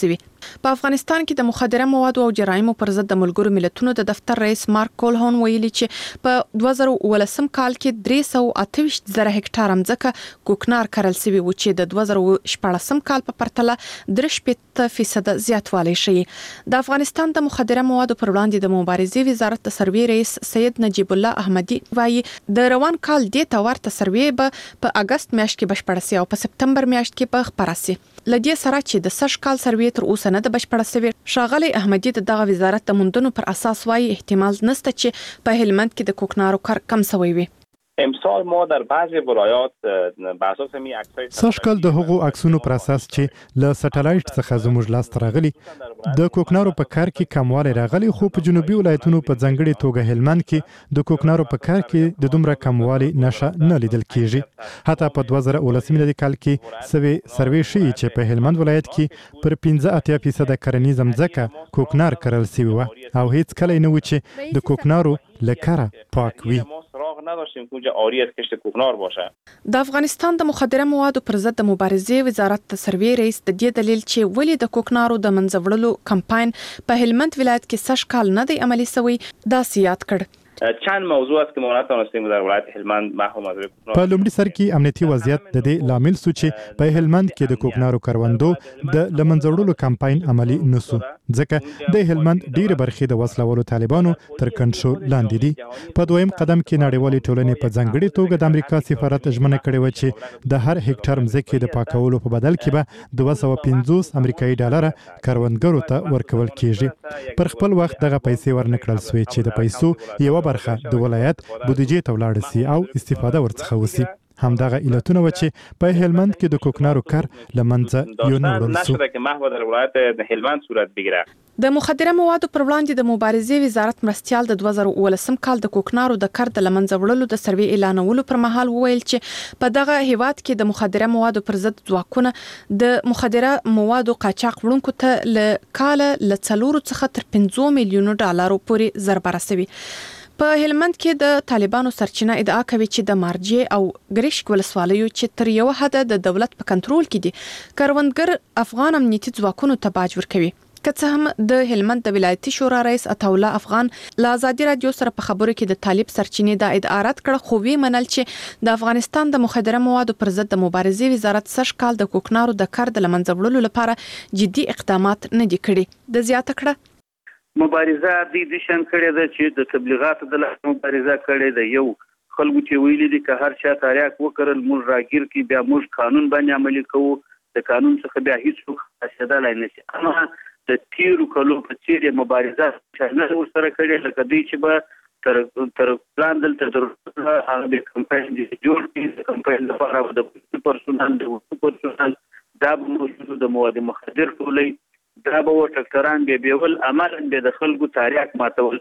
په افغانستان کې د مخدره موادو او جرایمو پر ضد د ملګرو ملتونو د دفتر رئیس مارک کولهون ویلي چې په دوه زره ولسم کال کې درې سوه اته ویشت زره هکټار ځمکه کوکنار کرل شوی و چې د دوه زره شپږم کال په پرتله درې شپږ فیصد زیاتوالی ښیي. د افغانستان د مخدره موادو پر وړاندې د مبارزې وزارت د سروې رئیس سید نجیب الله احمدي وايي د روان کال د تورته سروې به په اگست میاشت کې بشپړه سي او په سپتمبر میاشت کې په خبره سي. لدې سره چې د سږ کال سروې تر اوسه نه د بشپړه سوي. ښاغلی احمدي د دغه وزارت د موندنو پر اساس وايي احتمال نشته چې په هلمند کې د کوکنارو کار کم شوی وي. امسال ما در بعضی ولایات بر اساس می عکسای ساشکل د هغو عکسونو پر اساس چې له سټلایټ څخه زموږ لاس راغلي د کوکنارو په کار کې کموالی راغلی، خو په جنوبي ولایتونو په ځانګړي توګه هلمند کې د کوکنارو په کار کې د دومره کموالی نشه نه لیدل کیږي. حتی په دوه زره ولسم میلادي کال کې سوي سروې ښیي چې په هلمند ولایت کې پر پنځه اتیا فیصد کرنیز ځمکه کوکنار کرل شوی و او هیڅ کله نه و چې د کوکنارو لکره پاک وي. نداشتیم که اونجا آری از کشت کوکنار باشه. د افغانستان د مخدره موادو پر ضد د مبارزې وزارت د سروې رئیس د دې دلیل چې ولې د کوکنارو د منځوړلو کمپاین په هلمند ولایت کې سږ کال نه دی عملي شوی دا سیات کړ. چند موضوع است که ما نتوانستیم در ولایت هلمند محروم از کوکنار. په لومړي سر کې امنیتي وضعیت د دې لامل سو چې په هلمند کې د کوکنارو کروندو د لمنځوړلو کمپاین عملي نسو، ځکه د هلمند ډېر برخې د وسلوالو طالبانو تر کنټرول لاندې دي. په دویم قدم کې نړیوالې ټولنې په ځانګړي توګه د امریکا سفارت ژمنه کړې و چې د هر هکټار ځمکې د پاکولو په بدل کې به دوه سوه پنځوس امریکایي ډالره کروندګرو ته ورکول کیږي. پر خپل وخت دغه پیسې ورنکړل سوې چې د پیسو یو برخه د ولایت بودیجې ته ولاړ سي او استفاده ورڅخه وسی. همدغه علتونه و چې په هلمند کې د کوکنارو کار لمنځه یو نه وړل سو. نشده که محو در ولایت هلمند صورت بگیره. د مخدره موادو پر وړاندې د مبارزې وزارت مرستیال د دوه زره ولسم کال د کوکنارو د کار د لمنځه وړلو د سروې اعلانولو پر مهال وویل چې په دغه هیواد کې د مخدره موادو پر ضد ځواکونه د مخدره موادو قاچاق وړونکو ته له کاله له څلورو څخه تر پنځو میلیونو ډالرو پورې ضربه رسوي. په هلمند کې د طالبانو سرچینه ادعا کوي چې د مارجې او ګریشک ولسوالیو چې تر یو حد د دولت په کنټرول کې دي کروندګر افغان امنیتي ځواکونو ته باج ورکوي. که څه هم د هلمند د ولایتي شورا رئیس عطاالله افغان له ازادي رادیو سره په خبرو کې د طالب سرچینې د ادعا رد کړه، خو وی منل چې د افغانستان د مخدره موادو پر ضد د مبارزې وزارت سږ کال د کوکنارو د کار د لمنځه وړلو لپاره جدي اقدامات نه دي کړي. د زیاته کړه مبارزه د دې شان کړي ده چې د تبلیغاتو د لاره مبارزه کړي ده. یو خلکو چې ویلي دي که هر چا تاریخ وکړل موږ راګیر کې بیا موږ قانون باندې عملي کوو، د قانون څخه بیا هیڅ خاصیدلای نشي. اما د تیرو کلو په څیر مبارزه چې نه ورسره کړي لکه دوی چې به تر تر پلان دلته تر هغه د کمپاین دي جوړ کړي د کمپاین لپاره د پرسونل د پرسونل دا موجود د مواد مخدر ټولې دا به ټکټران به بیول عملاً به د خلکو تاریخ ماتول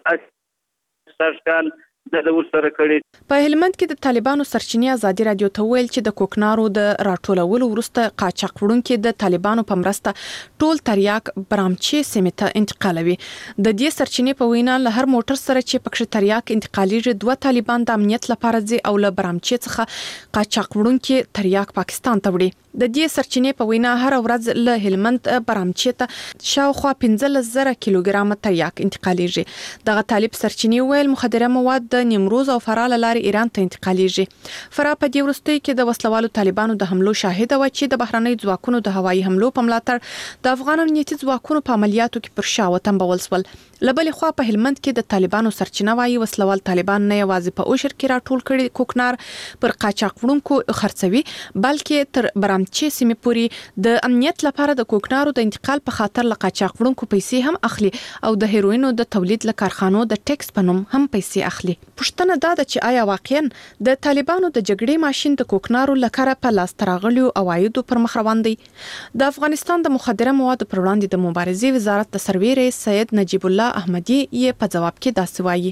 سرشکال د ورسره کړي. په هلمند کې د طالبانو سرچینې ازادي رادیو ته ویل چې د کوکنارو د راټولولو وروسته قاچاق وړونکي د طالبانو په مرسته ټول تریاک برامچې سیمې ته انتقالوي. د دې سرچینې په وینا له هر موټر سره چې پکښ تریاک انتقالیږي دوه طالبان د امنیت لپاره ځي او له برامچې څخه قاچاق وړونکي تریاک پاکستان ته وړي. د دې سرچینې په وینا هر ورځ له هلمند برامچې ته شاوخوا پنځلس زره کیلوګرام تریاک انتقالیږي. دغه طالب سرچینې ویل مخدره مواد د نیمروز او فراه لارې ایران ته انتقالیږي. فراه په دې وروستیو کې د وسلوالو طالبانو د حملو شاهد و چې د بهرنۍ ځواکونو د هوایي حملو په ملاتړ د افغان امنیتي ځواکونو په عملیاتو کې پر شا وتمبول شول. له بلې خوا په هلمند کې د طالبانو سرچینه وایي وسلوال طالبان نه یوازې په اوشر کې راټول کړي کوکنار پر قاچاق وړونکو خرڅوي بلکې تر برامچې سیمې پورې د امنیت لپاره د کوکنارو د انتقال په خاطر له قاچاق وړونکو پیسې هم اخلي او د هیروینو د تولید له کارخانو د ټیکس په نوم هم پیسې اخلي. پوښتنه دا ده چې آیا واقعا د طالبانو د جګړې ماشين د کوکنارو لکره په لاس تراغلیو اوایدو پر مخ روان دی؟ د افغانستان د مخدره موادو پر وړاندې د مبارزې وزارت د سروې رئیس سید نجیب الله احمدي یې په جواب کې داسې وایي.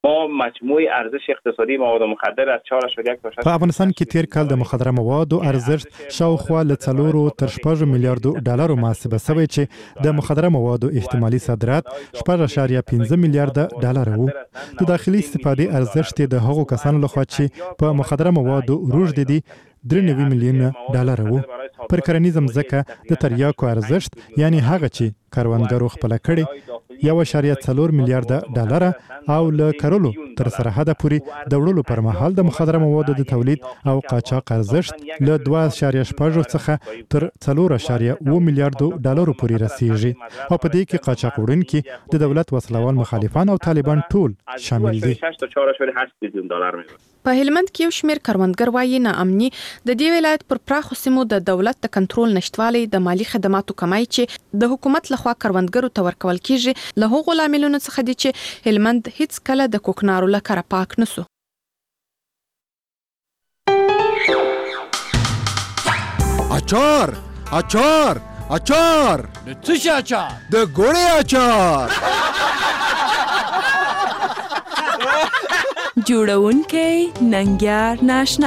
ما مجموع ارزش اقتصادی مواد مخدر از چهار اعشاریه یک تا په افغانستان کې تیر کال د مخدره موادو ارزښت شاوخوا له څلورو تر شپږ میلیارډو ډالرو محاسبه شوی چې د مخدره موادو احتمالي صادرات شپږ اعشاریه پنځه میلیارډ ډالر وو. د داخلي استفادې ارزښت د هغو کسانو لخوا چې په مخدره موادو روږدي دي درې نوي میلیونه ډالر وو. پر کرنیزه مځکه د تریاکو ارزښت یعنی هغه چې کروندګرو خپله کړې یو اعشاریه څلور میلیارډ ډالر او له کرلو تر سرحده پورې د وړلو پر مهال د مخدره موادو د تولید او قاچاق ارزښت له دوه اعشاریه شپږ څخه تر څلور اعشاریه اوه میلیارډ ډالرو پورې رسیږي او په دې کې قاچاق وړونکي د دولت وسلوال مخالفان او طالبان ټول شامل دي. په هلمند کې یو شمېر کروندګر وایي ناامني د دې ولایت پر پراخو سیمو د دولت د کنټرول نشټوالي د مالی خدماتو کمای چې د حکومت لخوا کروندګرو ته ورکول کیږي له هغو لاملونو څخه دي چې هلمند هیڅ کله د کوکنارو لکه پاک نسو. اچار اچار اچار د څه شي اچار؟ د ګوړې اچار. جوړونکی ننګیار ناشنا.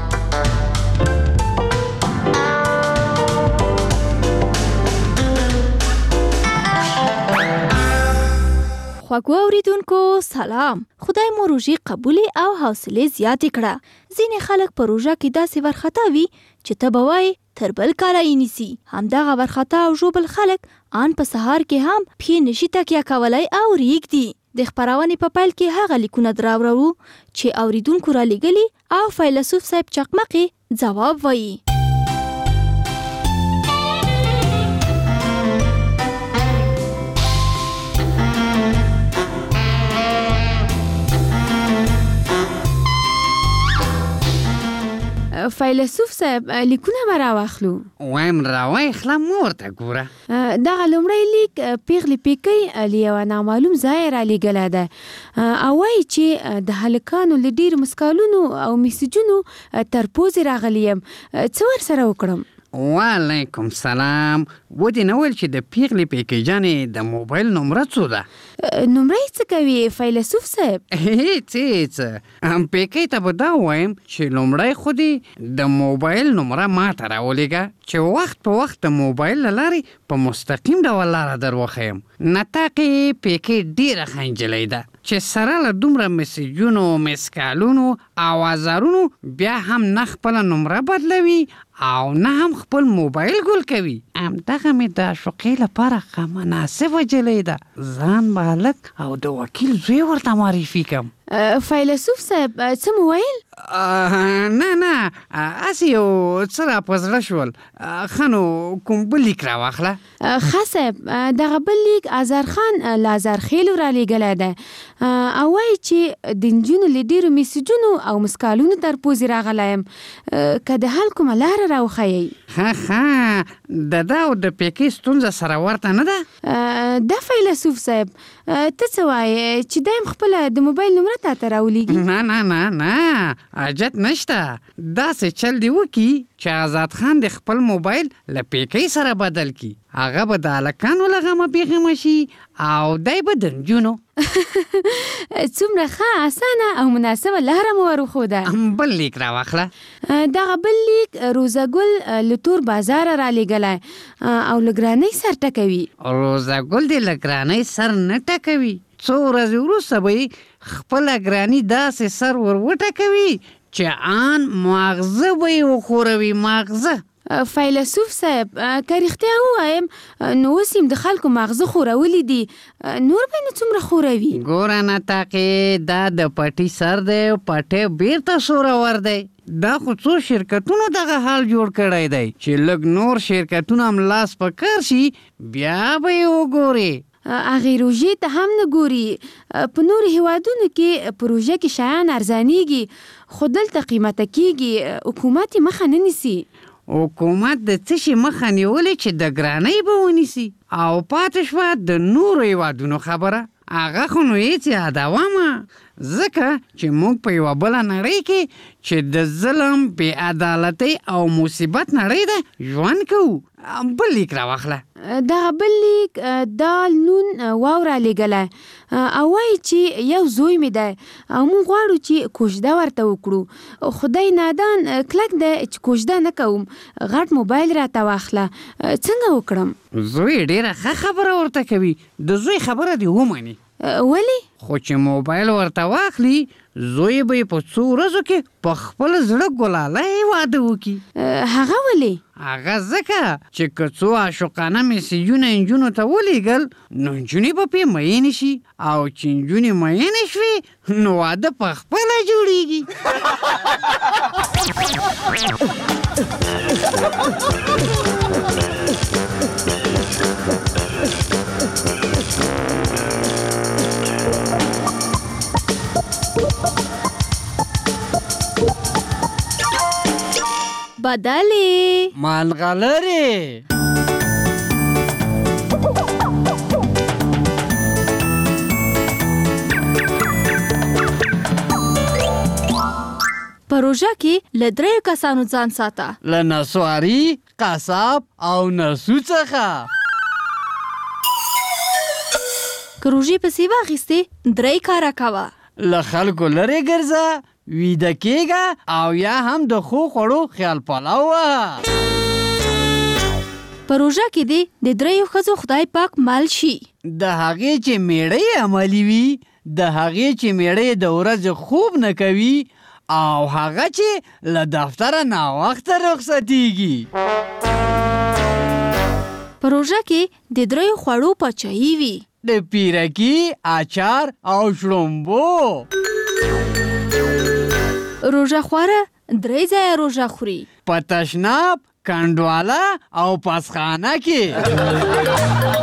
خوږو اوریدونکو سلام. خدای مو روژې قبولې او حوصلې زیاتې کړه. ځینې خلک په روژه کې داسې ورخطا وي چې ته به وایې تر بل کاله یې نیسي. همدغه ورخطا او ژوبل خلک آن په سهار کې هم پښې نشي تکیه کولی او ریږدي. د خپرونې په پیل کې هغه لیکونه دراوړو چې اوریدونکو را لېږلي او فیلسوف صاحب چقمقې ځواب وایي. فیلسوف صاحب لیکونه به راواخلو. وایم راواخله مور ته ګوره. دغه لومړی لیک پیغلې پیکۍ له یوه نامعلوم ځایه رالیږلی ده او وایي چې د هلکانو له ډېرو مسکالونو او میسجونو تر پوزې راغلی یم. څه ورسره وکړم؟ وعلیکم سلام. ودې نه ویل چې د پیغلې پیکۍ جانې د موبایل نمره څو ده؟ نمره یې څه کوي فیلسوف صاحب؟ هیڅ هیڅ. پیکۍ ته به دا ووایم چې لومړی خو دې د موبایل نمره ماته راولېږه چې وخت په وخت د موبایل له لارې په مستقیم ډول لاره در وښیم. نطاقې پیکۍ ډېره ښه نجلۍ ده چې سره له دومره میسجونو میسکالونو او ازارونو بیا هم نه خپله نمره بدلوي او نه هم خپل موبایل ګل کوي. همدغه مې د عاشقۍ لپاره ښه مناسبه جلۍ ده. ځان به هلک او د وکیل زوی ورته معرفي کړم. فیلسوف صاحب څه مو ویل؟ نه نه هسې یو څه را په زړه شول. ښه نو کوم بل لیک راواخله. ښه صاحب دغه بل لیک ازارخان له ازارخیلو رالیږلی دی او وایي چې د نجونو له ډېرو میسجونو او مسکالونو تر پوزې راغلی یم. که د حل کومه لاره راوښیئ. ښه ښه د ده او د پیکۍ ستونزه سره ورته نه ده؟ ده فیلسوف صاحب ته څه وایې چې دی هم خپله د موبایل نمره تا ته راولیږي؟ نه نه نه نه حاجت نشته. داسې چل دې وکړي چې آزاد خان د خپل موبایل له پیکۍ سره بدل کړي. هغه به د هلکانو له غمه بېغمه شي او دی به د نجونو. څومره ښه اسانه او مناسبه لاره مو وروښوده. بل لیک راواخله. دغه بل لیک روزه ګل له تور بازاره رالیږلی او له ګرانۍ سر ټکوي. روزه ګل دې له ګرانۍ سر نه ټکوي. څو ورځې وروسته به یې خپله ګراني داسې سر ور وټکوي چې آن ماغزه به یې وښوروي. ماغزه. فیلسوف صاحب که رښتیا ووایم نو اوس یم د خلکو ماغزه خورولي دي، نور به نو څومره خوروي؟ ګوره نطاقې دا د پټي سر دی، پټی بیرته سورور دی. دا خو څو شرکتونو دغه حال جوړ کړی دی چې لږ نور شرکتونه هم لاس په کار شي بیا به یې وګورې. هغې روژې ته هم نه ګوري. په نورو هیوادونو کې په روژه کې شیان ارزانیږي خو دلته قیمته کیږي، حکومت یې مخه نه نیسي. حکومت د څه شي مخه نیولې چې د ګرانۍ به ونیسي؟ او پاتې شوه د نورو هیوادونو خبره، هغه خو نو هېڅ یادومه. ځکه چې موږ په یوه بله نړۍ کې چې د ظلم بې عدالتۍ او مصیبت نړۍ ده ژوند کوو. بل لیک راواخله. دغه بل لیک دال نون واوره لېږلی او وایي چې یو زوی مې دی او موږ غواړو چې کوژده ورته وکړو. خدای نادان کلک دی چې کوژده نه کوم. غټ موبایل راته واخله. څنګه وکړم؟ زوی ډېره ښه خبره ورته کوي. د زوی خبره دې ومني. ولی؟ خو چې موبایل ورته واخلي زوی به یې په څو ورځو کې په خپل زړه ګلالی واده وکړي. هغه ولې؟ هغه ځکه چې که څو عاشقانه میسیجونه نجونو ته ولیږل نو نجونې به پرې مینې شي او چې نجونې مینې شوې نو واده په خپله جوړېږي. بدلې مالغلرې په روژه کې له دریو کسانو ځان ساته. له نسواري، قصاب او نسو څخه. که روژې پسې واخیستې درې کاره کوه. له خلکو لرې ګرځه، ویده کېږه او یا هم د ښو خوړو خیال پلو وه. په روژه کې دې د دریو ښځو خدای پاک مل شي. د هغې چې میړه عملي وي، د هغې چې میړه د ورځې خوب نه کوي او هغه چې له دفتره ناوخته رخصتېږي. په روژه کې د دریو خوړو پاچاهي وي. د پیرکي، اچار او شړومبو. روژه خواره درې ځایه روژه خوري. په تشناب، کنډواله او پاسخانه کې.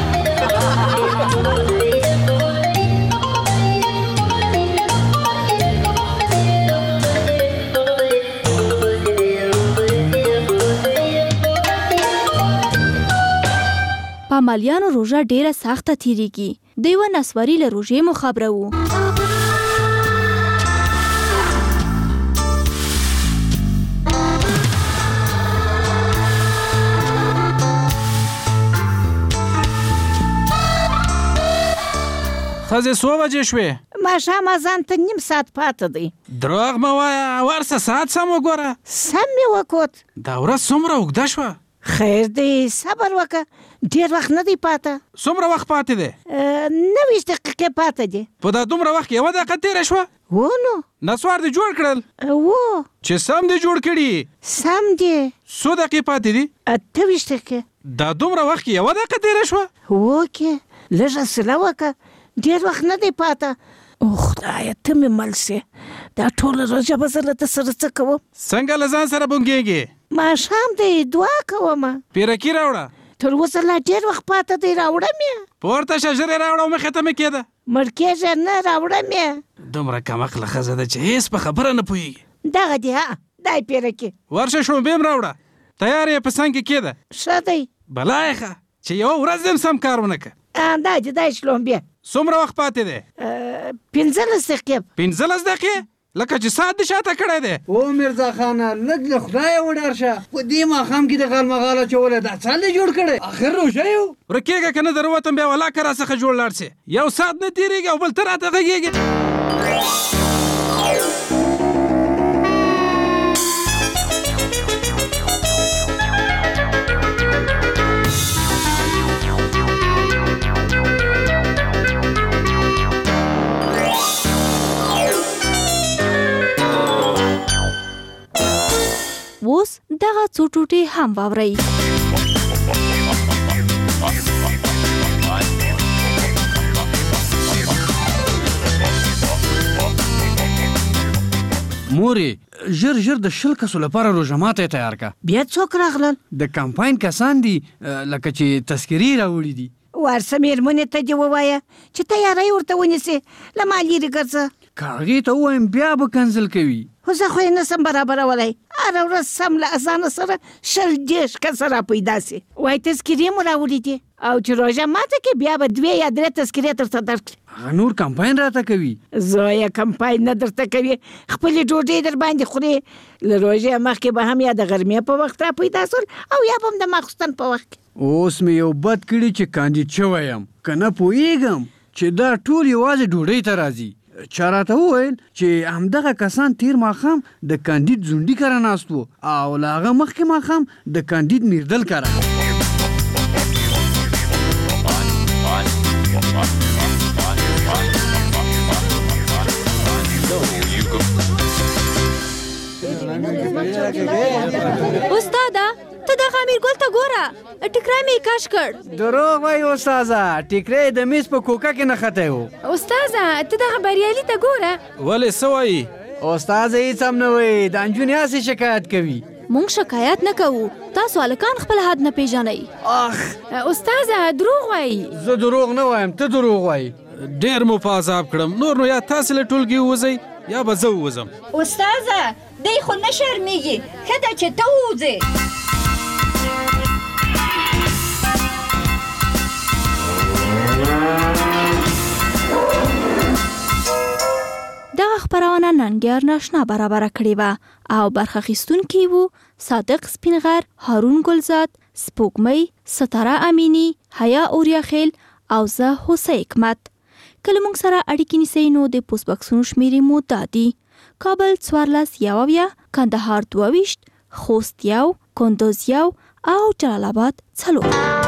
په عملیانو روژه ډیره سخته تیریږي. د یوه نسواري له روژې مو خبره وو. ښځې څو بجې شوې؟ ماښام اذان ته نیم ساعت پاته دی. دروغ مه وایه، ورسه ساعت سم وګوره. سم مې وکوت. دا ورځ څومره اوږده شوه؟ خیر دی، صبر وکړه، ډېر وخت نه دی پاته. څومره وخت پاتې دی؟ نوي دقیقې پاته دی. په دا دومره وخت کې یوه دقیقه تېره شوه؟ و نو نسوار دې جوړ کړل؟ و چې سم دې جوړ کړي؟ سم دی. څو دقیقې پاتې دي؟ اته ویشت دقیقې. دا دومره وخت کې یوه دقیقه تېره شوه؟ وکې لږ حوصله وکړه، ډېر وخت نه دی پاته. او خدایه ته مې مل سې، دا ټوله روژه به زه له ده سره څه کوم؟ څنګه له ځان سره بونګېږې؟ ماښام دی دعا کوم. پیرکي راوړه. تر اوسه لا ډېر وخت پاته دی، راوړم یې. پورته شه، ژر یې راوړه او مخې ته مې کېده. مړ کېږه نه، راوړم یې. دومره کمعقله ښځه ده چې هېڅ په خبره نه پوهېږي. دغه دی ها، دا یې پیرکي. ورشه شړومبې هم راوړه. تیار یې په څنګ کې کېده. ښه دی. بلا یې ښه چې یوه ورځ دې هم سم کار ونه کړه. دا دی، دا یې شړومبې. څومره وخت پاتې دی؟ پنځلس دقیقې. پنځلس دقیقې؟ لکه چې ساعت دې شاته کړی دی. او میرزا خانه لږ له خدایه وډار شه. په دې ماښام کې د غالمغاله چولی دا څه دې جوړ کړی؟ آخر روژه یو. ورکېږه که نه در ووتم بیا ولاکه راڅخه جوړ لاړ سې. یو ساعت نه تېرېږي او بل ته راته غږېږې. اوس دغه څو ټوټې هم واورئ. مورې ژر ژر د شل کسو لپاره روژه ماتی تیار کا. بیا څوک راغلل؟ د کمپاین کسان دي، لکه چې تذکرې راوړي دي. ورسه مېرمنې ته دې ووایه چې تیاری ورته ونیسې، له ما لرې ګرځه. که هغې ته ووایم بیا به کنسل کوي. خو زه خو یې نه سم برابرولی. هره ورځ سم له اذانه سره شل دېرش کسه را پیدا سي. وایي تذکرې مو راوړي دي او چې روژه ماته کې بیا به دوې یا درې تذکرې درته درکړي. هغه نور کمپاین راته کوي. زویا کمپاین نه درته کوي، خپل ډوډۍ در باندې خوري. له روژې مخکې به هم یا د غرمې په وخت را پیدا سول او یا به هم د ماخوستن په وخت. اوس مې یو بد کړي چې کاندید شوی یم، که نه پوهېږم چې دا ټول یوازې ډوډۍ ته راځي. چا راته وویل چې همدغه کسان تیر ماښام د کاندید ځونډي کره ناست وو او له هغه مخکې ماښام د کاندید میردل کره. استاده ته دغه امیرګل ته ګوره، ټیکری مې کش کړ. دروغ وایي استاذه، ټیکری د میز په کوکه کې نښتی و. استاذه ته دغه بریالي ته ګوره. ولې څه وایي؟ استاذه هېڅ هم نه وایي، دا نجونې هسې شکایت کوي. مونږ شکایت نه کوو، تاسو هلکان خپل حد نه پیژنئ. اخ استاذه دروغ وایي. زه دروغ نه وایم، ته دروغ وایي. ډېر مو په عذاب کړم، نور نو یا تاسې له ټولګي ووځئ یا به زه ووځم. استاذه دی خو نه شرمېږي، ښه ده چې ته ووځې. دغه خپرونه ننګیار ناشنا برابره کړې وه او برخه اخیستونکي وو صادق سپینغر، هارون ګلزاد، سپوږمۍ، ستاره امینی، حیا اوریاخیل او زه هوسۍ حکمت. که له موږ سره اړیکې نیسئ نو د پوسټ بکسونو شمیرې مو دا دي: کابل څوارلس یو اویا، کندهار دوه ویشت، خوست یو، کندوز یو او جلال آباد څلور.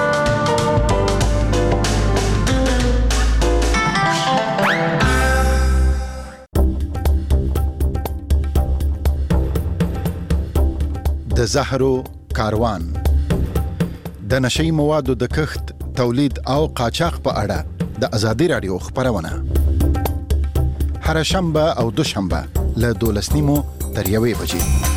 د زهرو کاروان د نشئی موادو د کښت، تولید او قاچاق په اړه د ازادي راډیو خپرونه هر شنبه او دوشنبه له دولس نیمو تر یوې بجې